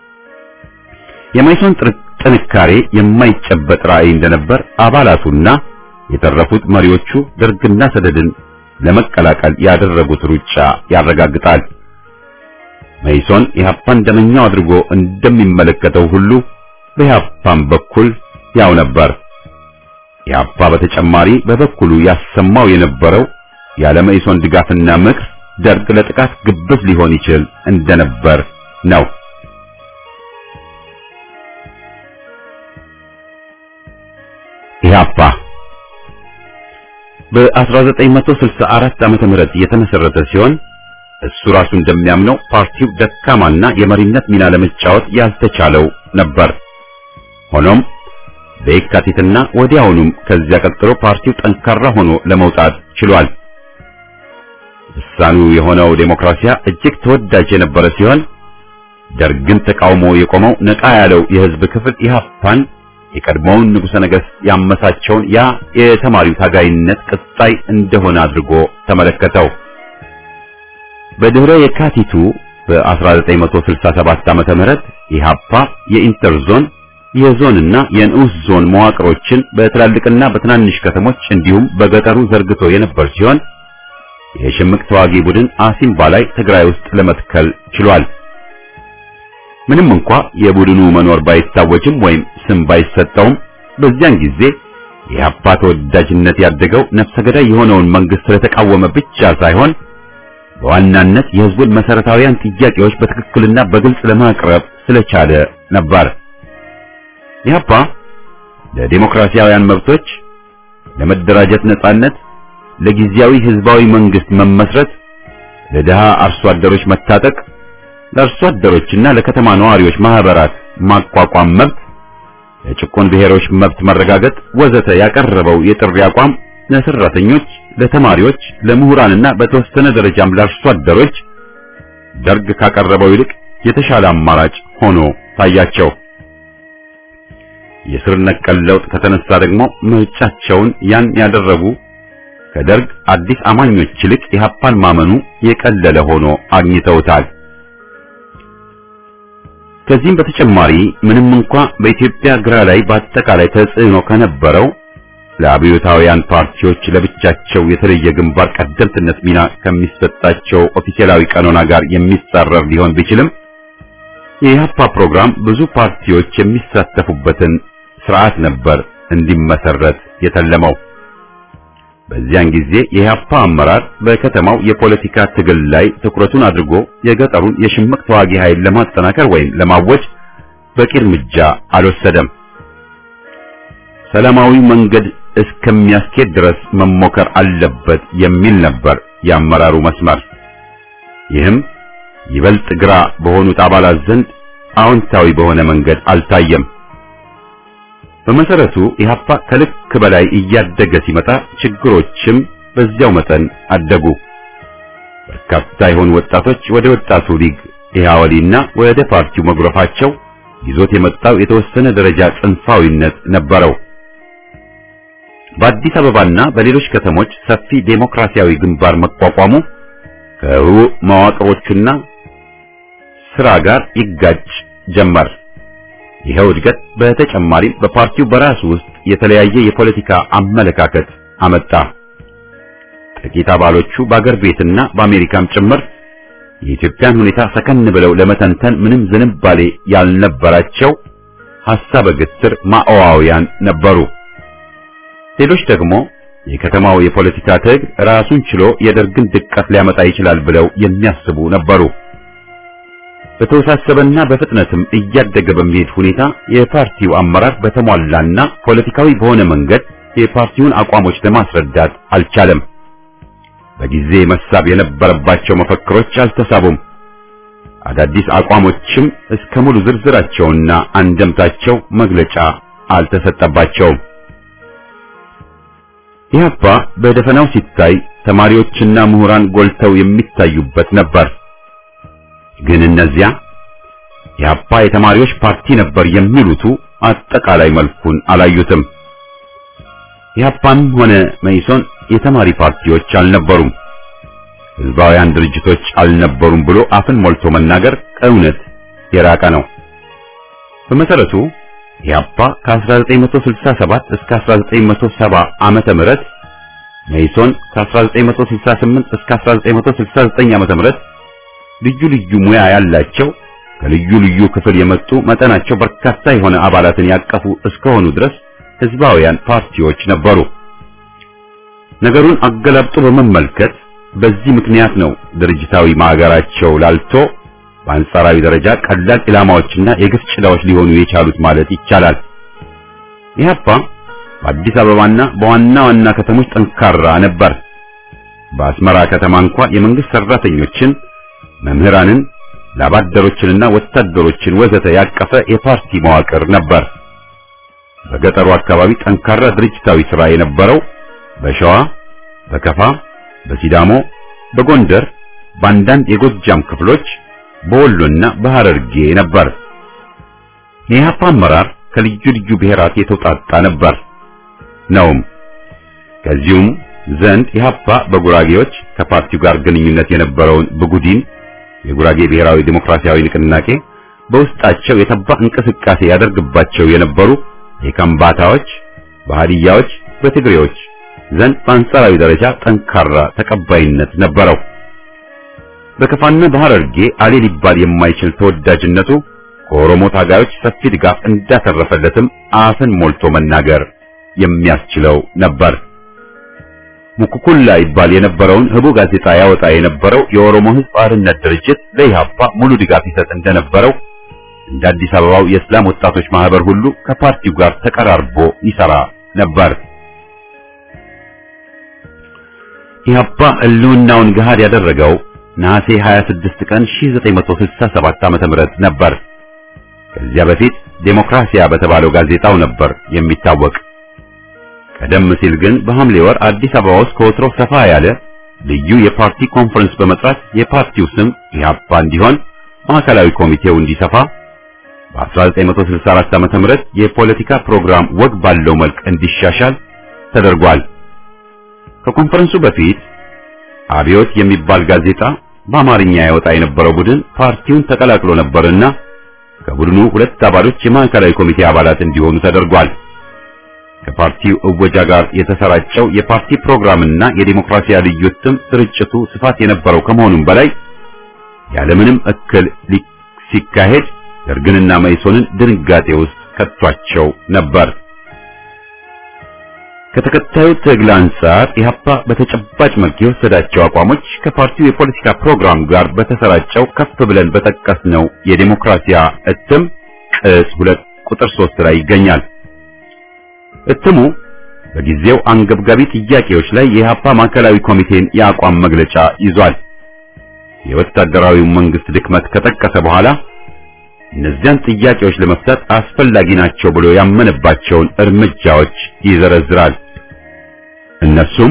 የመኢሶን ጥንካሬ የማይጨበጥ ራዕይ እንደነበር አባላቱና የተረፉት መሪዎቹ ደርግና ሰደድን ለመቀላቀል ያደረጉት ሩጫ ያረጋግጣል። መኢሶን ኢህአፓን ደመኛው አድርጎ እንደሚመለከተው ሁሉ በኢህአፓም በኩል ያው ነበር። ኢህአፓ በተጨማሪ በበኩሉ ያሰማው የነበረው ያለ መኢሶን ድጋፍና ምክር ደርግ ለጥቃት ግብዝ ሊሆን ይችል እንደነበር ነው። ኢህአፓ በ1964 ዓመተ ምህረት የተመሰረተ ሲሆን እሱ ራሱ እንደሚያምነው ፓርቲው ደካማና የመሪነት ሚና ለመጫወት ያልተቻለው ነበር። ሆኖም በየካቲትና ወዲያውኑም ከዚያ ቀጥሎ ፓርቲው ጠንካራ ሆኖ ለመውጣት ችሏል። እሳኑ የሆነው ዴሞክራሲያ እጅግ ተወዳጅ የነበረ ሲሆን ደርግን ተቃውሞ የቆመው ነቃ ያለው የህዝብ ክፍል ኢህአፓን የቀድሞውን ንጉሠ ነገሥት ያመሳቸውን ያ የተማሪው ታጋይነት ቅጣይ እንደሆነ አድርጎ ተመለከተው። በድህረ የካቲቱ በ1967 ዓመተ ምህረት ኢህአፓ የኢንተርዞን የዞንና የንዑስ ዞን መዋቅሮችን በትላልቅና በትናንሽ ከተሞች እንዲሁም በገጠሩ ዘርግቶ የነበር ሲሆን የሽምቅ ተዋጊ ቡድን አሲምባ ላይ ትግራይ ውስጥ ለመትከል ችሏል። ምንም እንኳ የቡድኑ መኖር ባይታወጅም ወይም ስም ባይሰጠውም በዚያን ጊዜ የኢህአፓ ተወዳጅነት ያደገው ነፍሰ ገዳይ የሆነውን መንግስት ስለተቃወመ ብቻ ሳይሆን በዋናነት የህዝቡን መሰረታዊያን ጥያቄዎች በትክክልና በግልጽ ለማቅረብ ስለቻለ ነበር። ኢህአፓ ለዲሞክራሲያውያን መብቶች፣ ለመደራጀት ነጻነት፣ ለጊዜያዊ ህዝባዊ መንግስት መመስረት፣ ለደሃ አርሶ አደሮች መታጠቅ፣ ለአርሶ አደሮችና ለከተማ ነዋሪዎች ማህበራት ማቋቋም መብት፣ ለጭቆን ብሔሮች መብት መረጋገጥ ወዘተ ያቀረበው የጥሪ አቋም ለሰራተኞች፣ ለተማሪዎች፣ ለምሁራንና በተወሰነ ደረጃም ለአርሶ አደሮች ደርግ ካቀረበው ይልቅ የተሻለ አማራጭ ሆኖ ታያቸው። የስር ነቀል ለውጥ ከተነሳ ደግሞ ምርጫቸውን ያን ያደረጉ ከደርግ አዲስ አማኞች ይልቅ ኢህአፓን ማመኑ የቀለለ ሆኖ አግኝተውታል። ከዚህም በተጨማሪ ምንም እንኳ በኢትዮጵያ ግራ ላይ በአጠቃላይ ተጽዕኖ ከነበረው ለአብዮታውያን ፓርቲዎች ለብቻ ከሚያበጃቸው የተለየ ግንባር ቀደምትነት ሚና ከሚሰጣቸው ኦፊሴላዊ ቀኖና ጋር የሚጻረር ሊሆን ቢችልም የኢህአፓ ፕሮግራም ብዙ ፓርቲዎች የሚሳተፉበትን ስርዓት ነበር እንዲመሰረት የተለመው። በዚያን ጊዜ የኢህአፓ አመራር በከተማው የፖለቲካ ትግል ላይ ትኩረቱን አድርጎ የገጠሩን የሽምቅ ተዋጊ ኃይል ለማጠናከር ወይም ለማወጅ በቂ እርምጃ አልወሰደም። ሰላማዊ መንገድ እስከሚያስኬድ ድረስ መሞከር አለበት የሚል ነበር የአመራሩ መስመር። ይህም ይበልጥ ግራ በሆኑት አባላት ዘንድ አዎንታዊ በሆነ መንገድ አልታየም። በመሰረቱ ኢህአፓ ከልክ በላይ እያደገ ሲመጣ ችግሮችም በዚያው መጠን አደጉ። በርካታ የሆኑ ወጣቶች ወደ ወጣቱ ሊግ ኢህአወሊና ወደ ፓርቲው መጉረፋቸው ይዞት የመጣው የተወሰነ ደረጃ ጽንፋዊነት ነበረው። በአዲስ አበባና በሌሎች ከተሞች ሰፊ ዴሞክራሲያዊ ግንባር መቋቋሙ ከህቡዕ መዋቅሮችና ስራ ጋር ይጋጭ ጀመር። ይሄው እድገት በተጨማሪም በፓርቲው በራሱ ውስጥ የተለያየ የፖለቲካ አመለካከት አመጣ። ጥቂት አባሎቹ በአገር ቤትና በአሜሪካም ጭምር የኢትዮጵያን ሁኔታ ሰከን ብለው ለመተንተን ምንም ዝንባሌ ያልነበራቸው ሐሳበ ግትር ማኦዋውያን ነበሩ። ሌሎች ደግሞ የከተማው የፖለቲካ ትግል ራሱን ችሎ የደርግን ድቀት ሊያመጣ ይችላል ብለው የሚያስቡ ነበሩ። በተወሳሰበና በፍጥነትም እያደገ በሚሄድ ሁኔታ የፓርቲው አመራር በተሟላና ፖለቲካዊ በሆነ መንገድ የፓርቲውን አቋሞች ለማስረዳት አልቻለም። በጊዜ መሳብ የነበረባቸው መፈክሮች አልተሳቡም። አዳዲስ አቋሞችም እስከ ሙሉ ዝርዝራቸውና አንደምታቸው መግለጫ አልተሰጠባቸውም። ኢህአፓ በደፈናው ሲታይ ተማሪዎችና ምሁራን ጎልተው የሚታዩበት ነበር። ግን እነዚያ ኢህአፓ የተማሪዎች ፓርቲ ነበር የሚሉቱ አጠቃላይ መልኩን አላዩትም። ኢህአፓም ሆነ መኢሶን የተማሪ ፓርቲዎች አልነበሩም፣ ህዝባውያን ድርጅቶች አልነበሩም ብሎ አፍን ሞልቶ መናገር ከእውነት የራቀ ነው። በመሰረቱ ኢህአፓ ከ1967 እስከ 1970 ዓመተ ምህረት መኢሶን ከ1968 እስከ 1969 ዓመተ ምህረት ልዩ ልዩ ሙያ ያላቸው ከልዩ ልዩ ክፍል የመጡ መጠናቸው በርካታ የሆነ አባላትን ያቀፉ እስከሆኑ ድረስ ህዝባውያን ፓርቲዎች ነበሩ። ነገሩን አገላብጦ በመመልከት በዚህ ምክንያት ነው ድርጅታዊ ማዕገራቸው ላልቶ በአንጻራዊ ደረጃ ቀላል ኢላማዎችና የግፍ ጭላዎች ሊሆኑ የቻሉት ማለት ይቻላል። ኢህአፓ በአዲስ አበባና በዋና ዋና ከተሞች ጠንካራ ነበር። በአስመራ ከተማ እንኳን የመንግስት ሰራተኞችን፣ መምህራንን፣ ላባደሮችንና ወታደሮችን ወዘተ ያቀፈ የፓርቲ መዋቅር ነበር። በገጠሩ አካባቢ ጠንካራ ድርጅታዊ ሥራ የነበረው በሸዋ፣ በከፋ፣ በሲዳሞ፣ በጎንደር፣ በአንዳንድ የጎጃም ክፍሎች፣ በወሎና በሐረርጌ ነበር። የኢህአፓ አመራር ከልዩ ልዩ ብሔራት የተውጣጣ ነበር ነውም። ከዚሁም ዘንድ ኢህአፓ በጉራጌዎች ከፓርቲው ጋር ግንኙነት የነበረውን ብጉዲን የጉራጌ ብሔራዊ ዲሞክራሲያዊ ንቅናቄ በውስጣቸው የተባ እንቅስቃሴ ያደርግባቸው የነበሩ የከምባታዎች፣ በሃዲያዎች፣ በትግሬዎች ዘንድ በአንጻራዊ ደረጃ ጠንካራ ተቀባይነት ነበረው። በከፋና በሐረርጌ አሌ ሊባል የማይችል ተወዳጅነቱ ከኦሮሞ ታጋዮች ሰፊ ድጋፍ እንዳተረፈለትም አፍን ሞልቶ መናገር የሚያስችለው ነበር። ሙኩኩላ ይባል የነበረውን ህቡ ጋዜጣ ያወጣ የነበረው የኦሮሞ ህዝብ አርነት ድርጅት ለኢህአፓ ሙሉ ድጋፍ ይሰጥ እንደነበረው እንደ አዲስ አበባው የእስላም ወጣቶች ማህበር ሁሉ ከፓርቲው ጋር ተቀራርቦ ይሰራ ነበር። ኢህአፓ ህልውናውን ገሃድ ያደረገው ነሐሴ 26 ቀን 1967 ዓ.ም ነበር። ከዚያ በፊት ዴሞክራሲያ በተባለው ጋዜጣው ነበር የሚታወቅ። ቀደም ሲል ግን በሐምሌ ወር አዲስ አበባ ውስጥ ከወትሮ ሰፋ ያለ ልዩ የፓርቲ ኮንፈረንስ በመጥራት የፓርቲው ስም ኢህአፓ እንዲሆን ማዕከላዊ ኮሚቴው እንዲሰፋ በ1964 ዓ.ም የፖለቲካ ፕሮግራም ወግ ባለው መልክ እንዲሻሻል ተደርጓል። ከኮንፈረንሱ በፊት አብዮት የሚባል ጋዜጣ በአማርኛ ያወጣ የነበረው ቡድን ፓርቲውን ተቀላቅሎ ነበርና ከቡድኑ ሁለት አባሎች የማዕከላዊ ኮሚቴ አባላት እንዲሆኑ ተደርጓል። ከፓርቲው እወጃ ጋር የተሰራጨው የፓርቲ ፕሮግራምና የዲሞክራሲያ ልዩ እትም ስርጭቱ ስፋት የነበረው ከመሆኑም በላይ ያለምንም እክል ሲካሄድ ደርግንና መኢሶንን ድንጋጤ ውስጥ ከቷቸው ነበር። ከተከታዩ ትግል አንጻር ኢህአፓ በተጨባጭ መልክ የወሰዳቸው አቋሞች ከፓርቲው የፖለቲካ ፕሮግራም ጋር በተሰራጨው ከፍ ብለን በጠቀስነው የዲሞክራሲያ እትም ቅጽ 2 ቁጥር 3 ላይ ይገኛል። እትሙ በጊዜው አንገብጋቢ ጥያቄዎች ላይ የኢህአፓ ማዕከላዊ ኮሚቴን የአቋም መግለጫ ይዟል። የወታደራዊው መንግስት ድክመት ከጠቀሰ በኋላ እነዚያን ጥያቄዎች ለመፍታት አስፈላጊ ናቸው ብሎ ያመነባቸውን እርምጃዎች ይዘረዝራል። እነሱም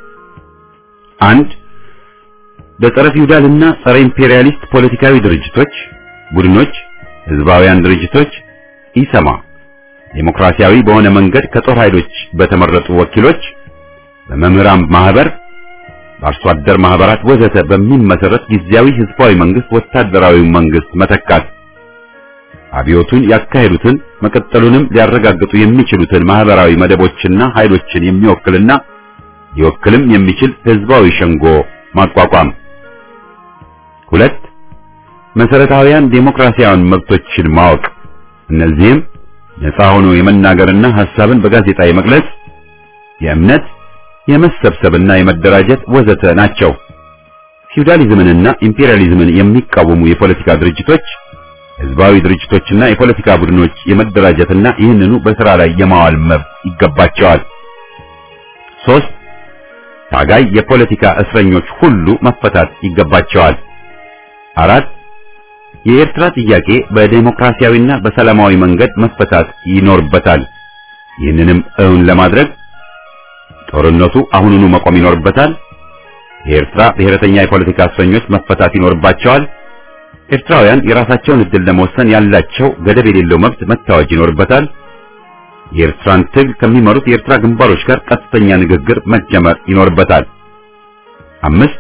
1. በጸረ ፊውዳልና ጸረ ኢምፔሪያሊስት ፖለቲካዊ ድርጅቶች፣ ቡድኖች፣ ህዝባውያን ድርጅቶች፣ ኢሰማ ዴሞክራሲያዊ በሆነ መንገድ ከጦር ኃይሎች በተመረጡ ወኪሎች፣ በመምህራን ማህበር፣ በአርሶ አደር ማህበራት ወዘተ በሚመሰረት ጊዜያዊ ህዝባዊ መንግስት ወታደራዊ መንግስት መተካት፣ አብዮቱን ያካሄዱትን መቀጠሉንም ሊያረጋግጡ የሚችሉትን ማህበራዊ መደቦችና ኃይሎችን የሚወክልና ሊወክልም የሚችል ህዝባዊ ሸንጎ ማቋቋም። 2. መሰረታዊያን ዴሞክራሲያዊ መብቶችን ማወቅ፣ እነዚህም ነፃ ሆኖ የመናገርና ሐሳብን በጋዜጣ የመግለጽ፣ የእምነት፣ የመሰብሰብና የመደራጀት ወዘተ ናቸው። ፊውዳሊዝምንና ኢምፔሪያሊዝምን የሚቃወሙ የፖለቲካ ድርጅቶች፣ ህዝባዊ ድርጅቶችና የፖለቲካ ቡድኖች የመደራጀትና ይህንኑ በሥራ ላይ የማዋል መብት ይገባቸዋል። 3. ታጋይ የፖለቲካ እስረኞች ሁሉ መፈታት ይገባቸዋል። 4. የኤርትራ ጥያቄ በዲሞክራሲያዊና በሰላማዊ መንገድ መፈታት ይኖርበታል። ይህንንም እውን ለማድረግ ጦርነቱ አሁኑኑ መቆም ይኖርበታል። የኤርትራ ብሔረተኛ የፖለቲካ እስረኞች መፈታት ይኖርባቸዋል። ኤርትራውያን የራሳቸውን ዕድል ለመወሰን ያላቸው ገደብ የሌለው መብት መታወጅ ይኖርበታል። የኤርትራን ትግል ከሚመሩት የኤርትራ ግንባሮች ጋር ቀጥተኛ ንግግር መጀመር ይኖርበታል። 5.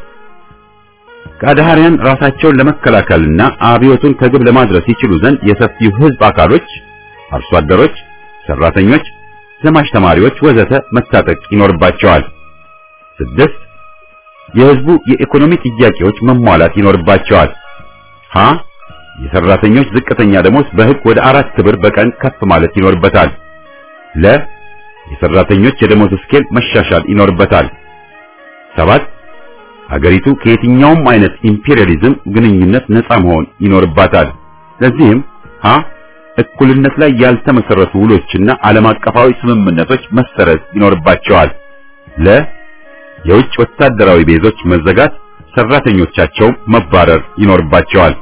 ከአድሃሪያን ራሳቸውን ለመከላከልና አብዮቱን ከግብ ለማድረስ ይችሉ ዘንድ የሰፊው ህዝብ አካሎች፣ አርሶ አደሮች፣ ሰራተኞች፣ ዘማች ተማሪዎች ወዘተ መታጠቅ ይኖርባቸዋል። 6. የህዝቡ የኢኮኖሚ ጥያቄዎች መሟላት ይኖርባቸዋል። ሀ የሰራተኞች ዝቅተኛ ደሞዝ በህግ ወደ 4 ብር በቀን ከፍ ማለት ይኖርበታል። ለ የሰራተኞች የደሞዝ ስኬል መሻሻል ይኖርበታል። 7. ሀገሪቱ ከየትኛውም አይነት ኢምፔሪያሊዝም ግንኙነት ነፃ መሆን ይኖርባታል። ለዚህም ሀ እኩልነት ላይ ያልተመሰረቱ ውሎችና ዓለም አቀፋዊ ስምምነቶች መሰረዝ ይኖርባቸዋል። ለ የውጭ ወታደራዊ ቤዞች መዘጋት፣ ሰራተኞቻቸው መባረር ይኖርባቸዋል።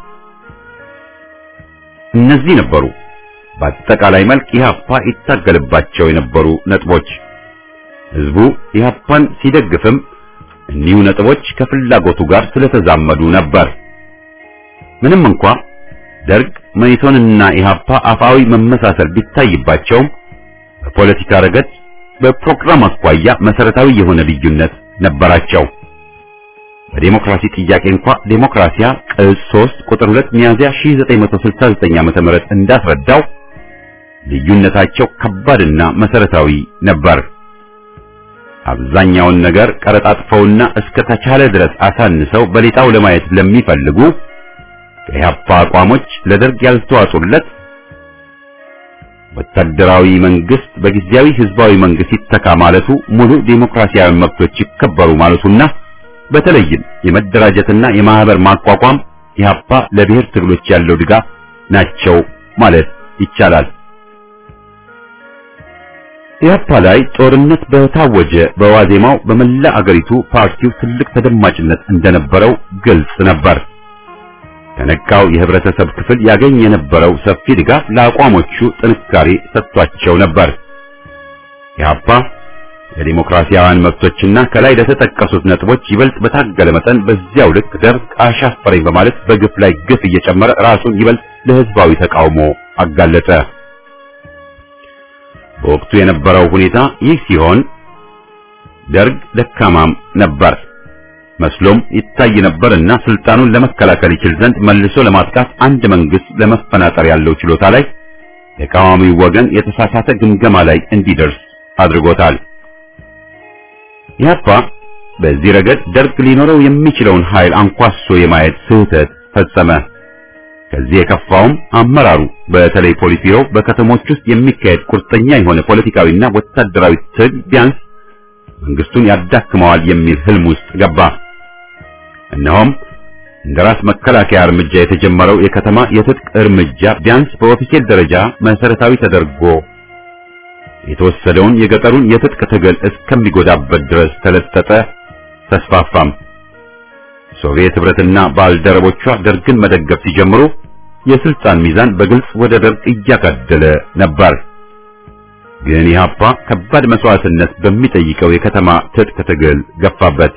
እነዚህ ነበሩ በአጠቃላይ መልክ ኢህአፓ ይታገልባቸው የነበሩ ነጥቦች። ህዝቡ ኢህአፓን ሲደግፍም እኒሁ ነጥቦች ከፍላጎቱ ጋር ስለተዛመዱ ነበር። ምንም እንኳ ደርግ መኢሶንና ኢህአፓ አፋዊ መመሳሰል ቢታይባቸውም በፖለቲካ ረገድ በፕሮግራም አኳያ መሰረታዊ የሆነ ልዩነት ነበራቸው። በዲሞክራሲ ጥያቄ እንኳ ዴሞክራሲያ ቅጽ 3 ቁጥር 2 ሚያዝያ 1969 ዓ.ም እንዳስረዳው ልዩነታቸው ከባድና መሰረታዊ ነበር። አብዛኛውን ነገር ቀረጣጥፈውና እስከ ተቻለ ድረስ አሳንሰው በሌጣው ለማየት ለሚፈልጉ ከኢህአፓ አቋሞች ለደርግ ያልተዋጡለት ወታደራዊ መንግስት በጊዜያዊ ህዝባዊ መንግስት ይተካ ማለቱ ሙሉ ዴሞክራሲያዊ መብቶች ይከበሩ ማለቱና በተለይም የመደራጀትና የማህበር ማቋቋም ኢህአፓ ለብሔር ትግሎች ያለው ድጋፍ ናቸው ማለት ይቻላል። ኢህአፓ ላይ ጦርነት በታወጀ በዋዜማው በመላ አገሪቱ ፓርቲው ትልቅ ተደማጭነት እንደነበረው ግልጽ ነበር። ከነቃው የህብረተሰብ ክፍል ያገኝ የነበረው ሰፊ ድጋፍ ለአቋሞቹ ጥንካሬ ሰጥቷቸው ነበር። ኢህአፓ ለዲሞክራሲያውያን መብቶችና ከላይ ለተጠቀሱት ነጥቦች ይበልጥ በታገለ መጠን በዚያው ልክ ደርግ አሻፈረኝ በማለት በግፍ ላይ ግፍ እየጨመረ ራሱን ይበልጥ ለህዝባዊ ተቃውሞ አጋለጠ። በወቅቱ የነበረው ሁኔታ ይህ ሲሆን ደርግ ደካማም ነበር መስሎም ይታይ ነበርና ስልጣኑን ለመከላከል ይችል ዘንድ መልሶ ለማጥቃት አንድ መንግስት ለመፈናጠር ያለው ችሎታ ላይ ተቃዋሚው ወገን የተሳሳተ ግምገማ ላይ እንዲደርስ አድርጎታል። ኢህአፓ በዚህ ረገድ ደርግ ሊኖረው የሚችለውን ኃይል አንኳሶ የማየት ስህተት ፈጸመ። ከዚህ የከፋውም አመራሩ በተለይ ፖሊስ ቢሮው በከተሞች ውስጥ የሚካሄድ ቁርጠኛ የሆነ ፖለቲካዊና ወታደራዊ ትግል ቢያንስ መንግስቱን ያዳክመዋል የሚል ህልም ውስጥ ገባ። እነሆም እንደራስ መከላከያ እርምጃ የተጀመረው የከተማ የትጥቅ እርምጃ ቢያንስ በኦፊሴል ደረጃ መሰረታዊ ተደርጎ የተወሰደውን የገጠሩን የትጥቅ ትግል እስከሚጎዳበት ድረስ ተለጠጠ፣ ተስፋፋም። ሶቪየት ህብረትና ባልደረቦቿ ደርግን መደገፍ ሲጀምሩ የስልጣን ሚዛን በግልጽ ወደ ደርግ እያጋደለ ነበር። ግን ኢህአፓ ከባድ መስዋዕትነት በሚጠይቀው የከተማ ትጥቅ ትግል ገፋበት።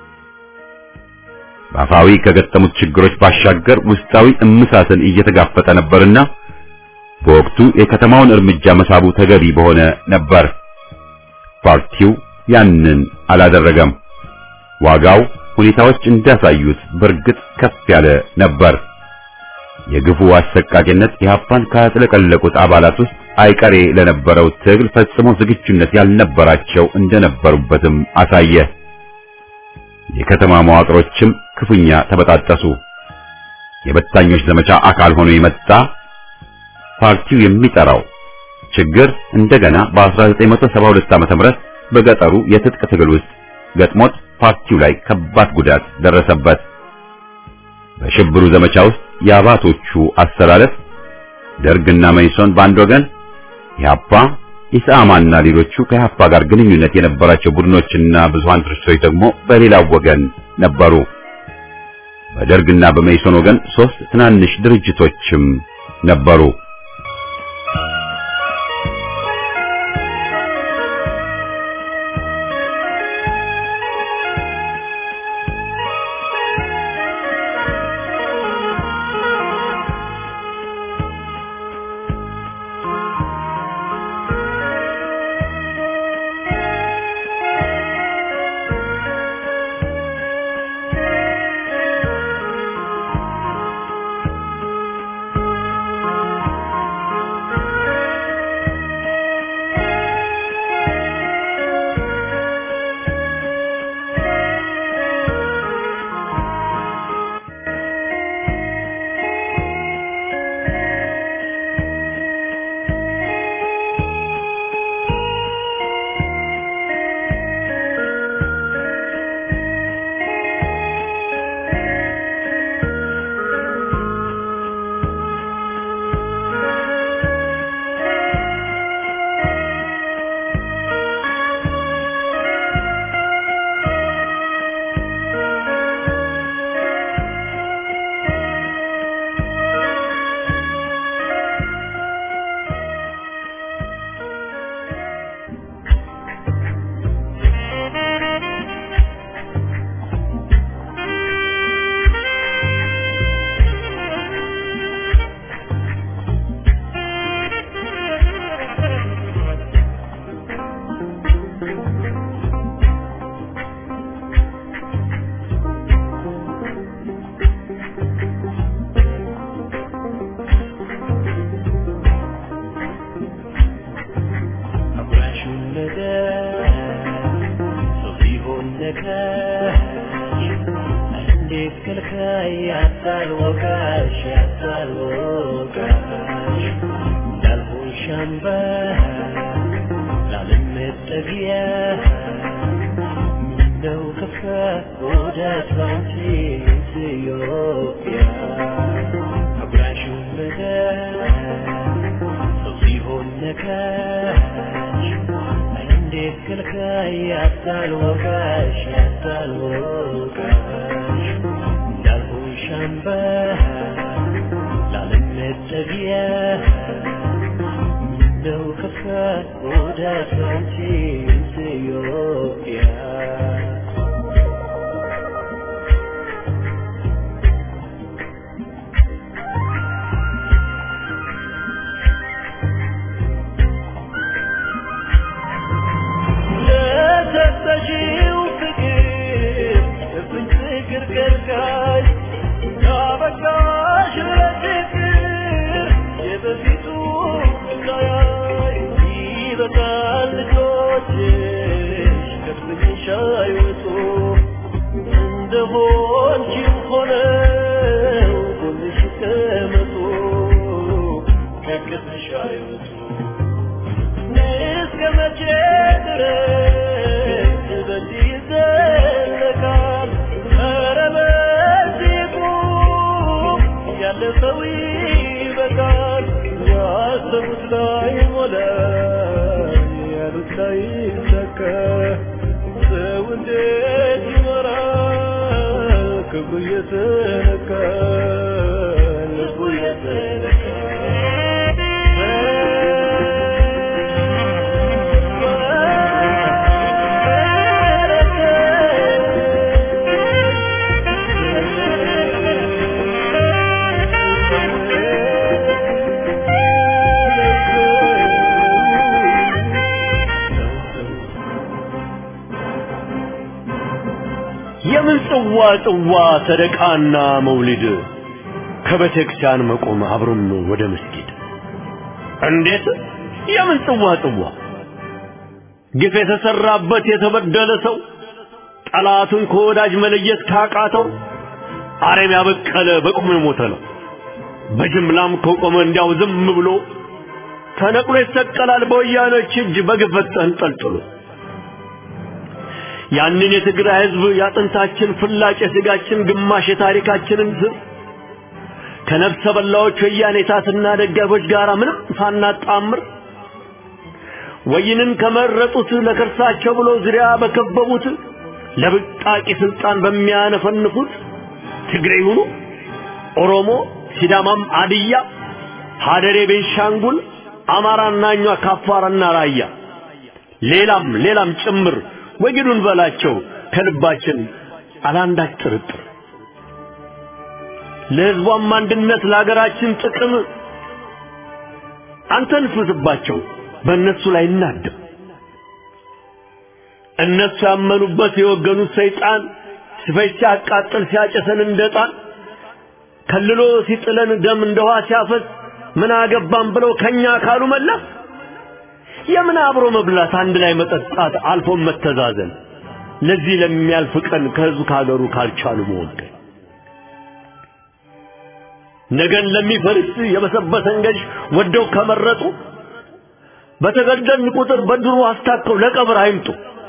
በአፋዊ ከገጠሙት ችግሮች ባሻገር ውስጣዊ እምሳትን እየተጋፈጠ ነበርና በወቅቱ የከተማውን እርምጃ መሳቡ ተገቢ በሆነ ነበር። ፓርቲው ያንን አላደረገም። ዋጋው ሁኔታዎች እንዳሳዩት በእርግጥ ከፍ ያለ ነበር። የግፉ አሰቃቂነት ኢህአፓን ካጥለቀለቁት አባላት ውስጥ አይቀሬ ለነበረው ትግል ፈጽሞ ዝግጁነት ያልነበራቸው እንደነበሩበትም አሳየ። የከተማ መዋቅሮችም ክፉኛ ተበጣጠሱ። የበታኞች ዘመቻ አካል ሆኖ የመጣ ፓርቲው የሚጠራው ችግር እንደገና በ1972 ዓ.ም በገጠሩ የትጥቅ ትግል ውስጥ ገጥሞት ፓርቲው ላይ ከባድ ጉዳት ደረሰበት። በሽብሩ ዘመቻ ውስጥ የአባቶቹ አሰላለፍ ደርግና መኢሶን በአንድ ወገን፣ ኢህአፓ፣ ኢሰአማና ሌሎቹ ከኢህአፓ ጋር ግንኙነት የነበራቸው ቡድኖችና ብዙሃን ድርጅቶች ደግሞ በሌላው ወገን ነበሩ። በደርግና በመኢሶን ወገን 3 ትናንሽ ድርጅቶችም ነበሩ። But ሻይቱ እስከመቼ ድረስ በዚህ ይዘለቃል ኧረ በዚህ ቁም ያለፈው ይበቃል ያሰቡት ላይ ሞላ ያሉት ላይ ሰከ ሰው እንዴት ይኖራል ክብሩ የተነካ ልቡ የተነካ የምን ጽዋ ሰደቃና መውሊድ ከቤተክርስቲያን መቆም አብሮም ወደ መስጊድ እንዴት የምን ጽዋ ግፍ የተሰራበት የተበደለ ሰው ጠላቱን ከወዳጅ መለየት ካቃተው አረም ያበቀለ በቁም ሞተ ነው በጅምላም ከቆመ እንዲያው ዝም ብሎ ተነቅሎ ይሰቀላል በወያኖች እጅ በግፈት ተንጠልጥሎ ያንን የትግራይ ህዝብ ያጥንታችን ፍላጭ የስጋችን ግማሽ የታሪካችንን ዝም ከነፍሰ በላዎች ወያኔታትና ደጋፎች ጋር ምንም ሳናጣምር ወይንም ከመረጡት ለከርሳቸው ብሎ ዙሪያ በከበቡት ለብጣቂ ስልጣን በሚያነፈንፉት ትግሬ ይሁኑ ኦሮሞ ሲዳማም አድያ ሀደሬ ቤንሻንጉል አማራናኛ ካፋራና ራያ ሌላም ጭምር ወግዱን በላቸው ከልባችን አላንዳች ጥርጥር ለህዝቧም አንድነት ለሀገራችን ጥቅም አንተን ፍስባቸው በእነሱ ላይ እናድም እነሱ ያመኑበት የወገኑት ሰይጣን ሲፈጅ ሲያቃጥል ሲያጨሰን እንደጣን ከልሎ ሲጥለን ደም እንደውሃ ሲያፈስ ምን አገባን ብለው ከኛ ካሉ መለስ የምን አብሮ መብላት አንድ ላይ መጠጣት አልፎ መተዛዘን ለዚህ ለሚያልፍ ቀን ከህዝብ ካገሩ ካልቻሉ መወገን ነገን ለሚፈርስ የበሰበሰን ገዥ ወደው ከመረጡ በተገደልን ቁጥር በድሩ አስታከው ለቀብር አይምጡ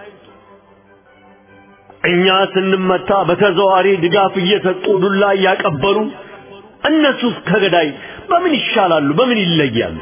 እኛ ስንመታ በተዘዋሪ ድጋፍ እየሰጡ ዱላ ያቀበሉ እነሱስ ከገዳይ በምን ይሻላሉ በምን ይለያሉ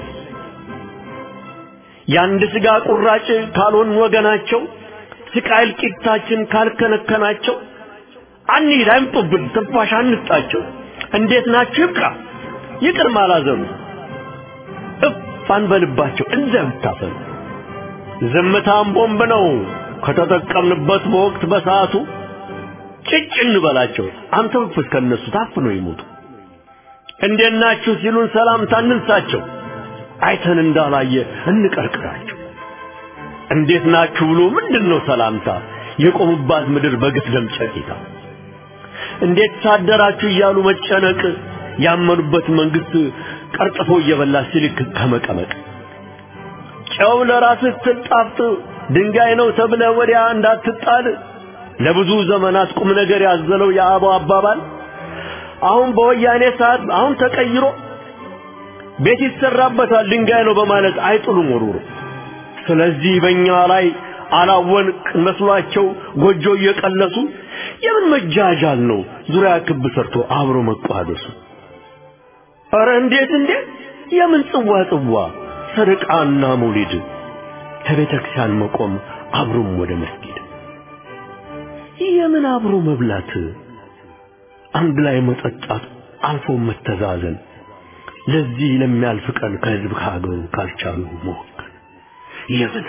ያንድ ስጋ ቁራጭ ካልሆን ወገናቸው ስቃይል ቂጣችን ካልከነከናቸው አንሂድ አይምጡብን ትንፋሽ አንጣቸው እንዴት ናችሁ ይብቃ ይቅር ማላዘኑ እፋን በልባቸው እንደምታፈሩ ዝምታም ቦምብ ነው ከተጠቀምንበት በወቅት በሰዓቱ ጭጭ እንበላቸው አንተም ፍስከነሱ ታፍነው ይሞቱ እንዴት ናችሁ ሲሉን ሰላምታ እንንሳቸው አይተን እንዳላየ እንቀርቅራቸው እንዴት ናችሁ ብሎ ምንድነው ሰላምታ የቆሙባት ምድር በግፍ ደም ጨቂታ እንዴት ታደራችሁ እያሉ መጨነቅ ያመኑበት መንግስት ቀርጥፎ እየበላ ሲልክ ከመቀመቅ ጨው ለራስህ ትጣፍጥ ድንጋይ ነው ተብለ ወዲያ እንዳትጣል ለብዙ ዘመናት ቁም ነገር ያዘለው የአባው አባባል አሁን በወያኔ ሰዓት አሁን ተቀይሮ ቤት ይሰራበታል ድንጋይ ነው በማለት አይጥሉም ወሩሩ ስለዚህ በእኛ ላይ አላወንቅ መስሏቸው ጎጆ እየቀለሱ የምን መጃጃል ነው ዙሪያ ክብ ሰርቶ አብሮ መቋደሱ ኧረ እንዴት የምን ጽዋ ሰደቃና መውሊድ ከቤተክርስቲያን መቆም አብሮም ወደ መስጊድ የምን አብሮ መብላት አንድ ላይ መጠጣት አልፎ መተዛዘን ለዚህ ለሚያልፍ ቀን ከህዝብ ካገሩ ካልቻሉ ሞከር የምን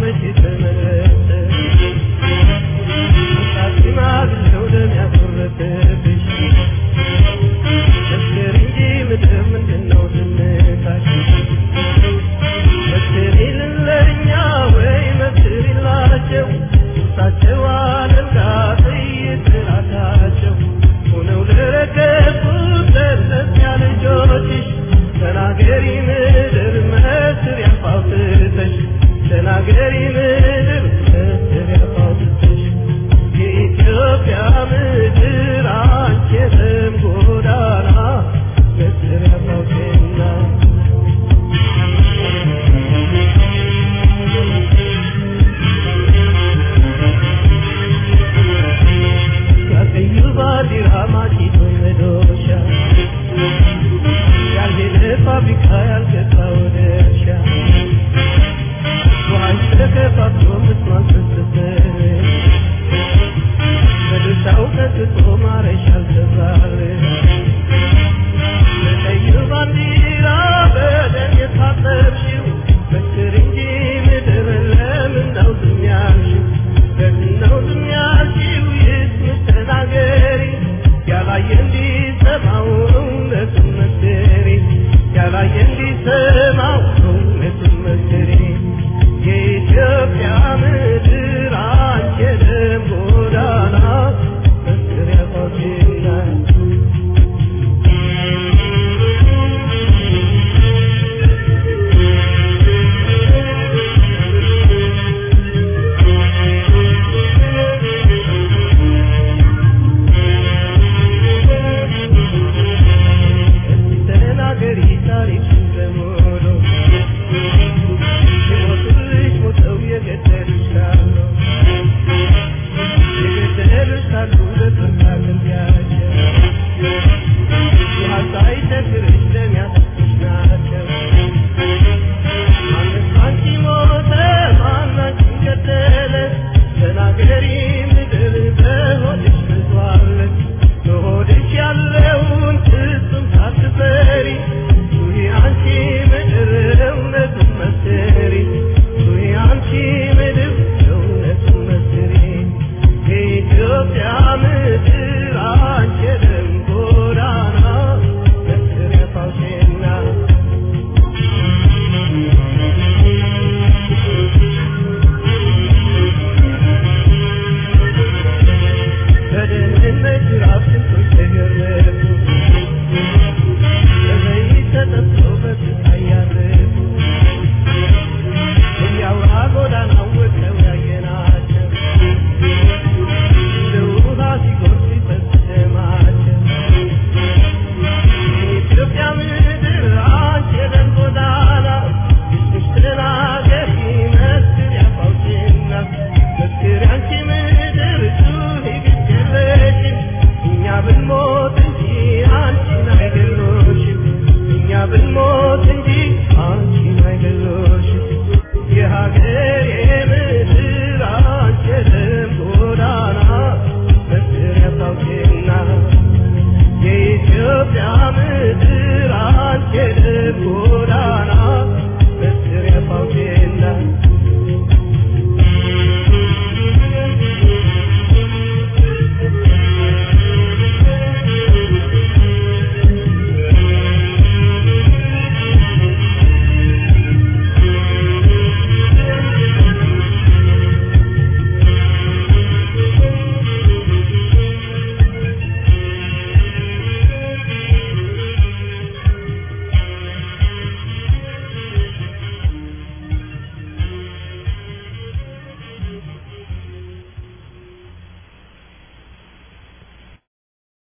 መች ተመለስ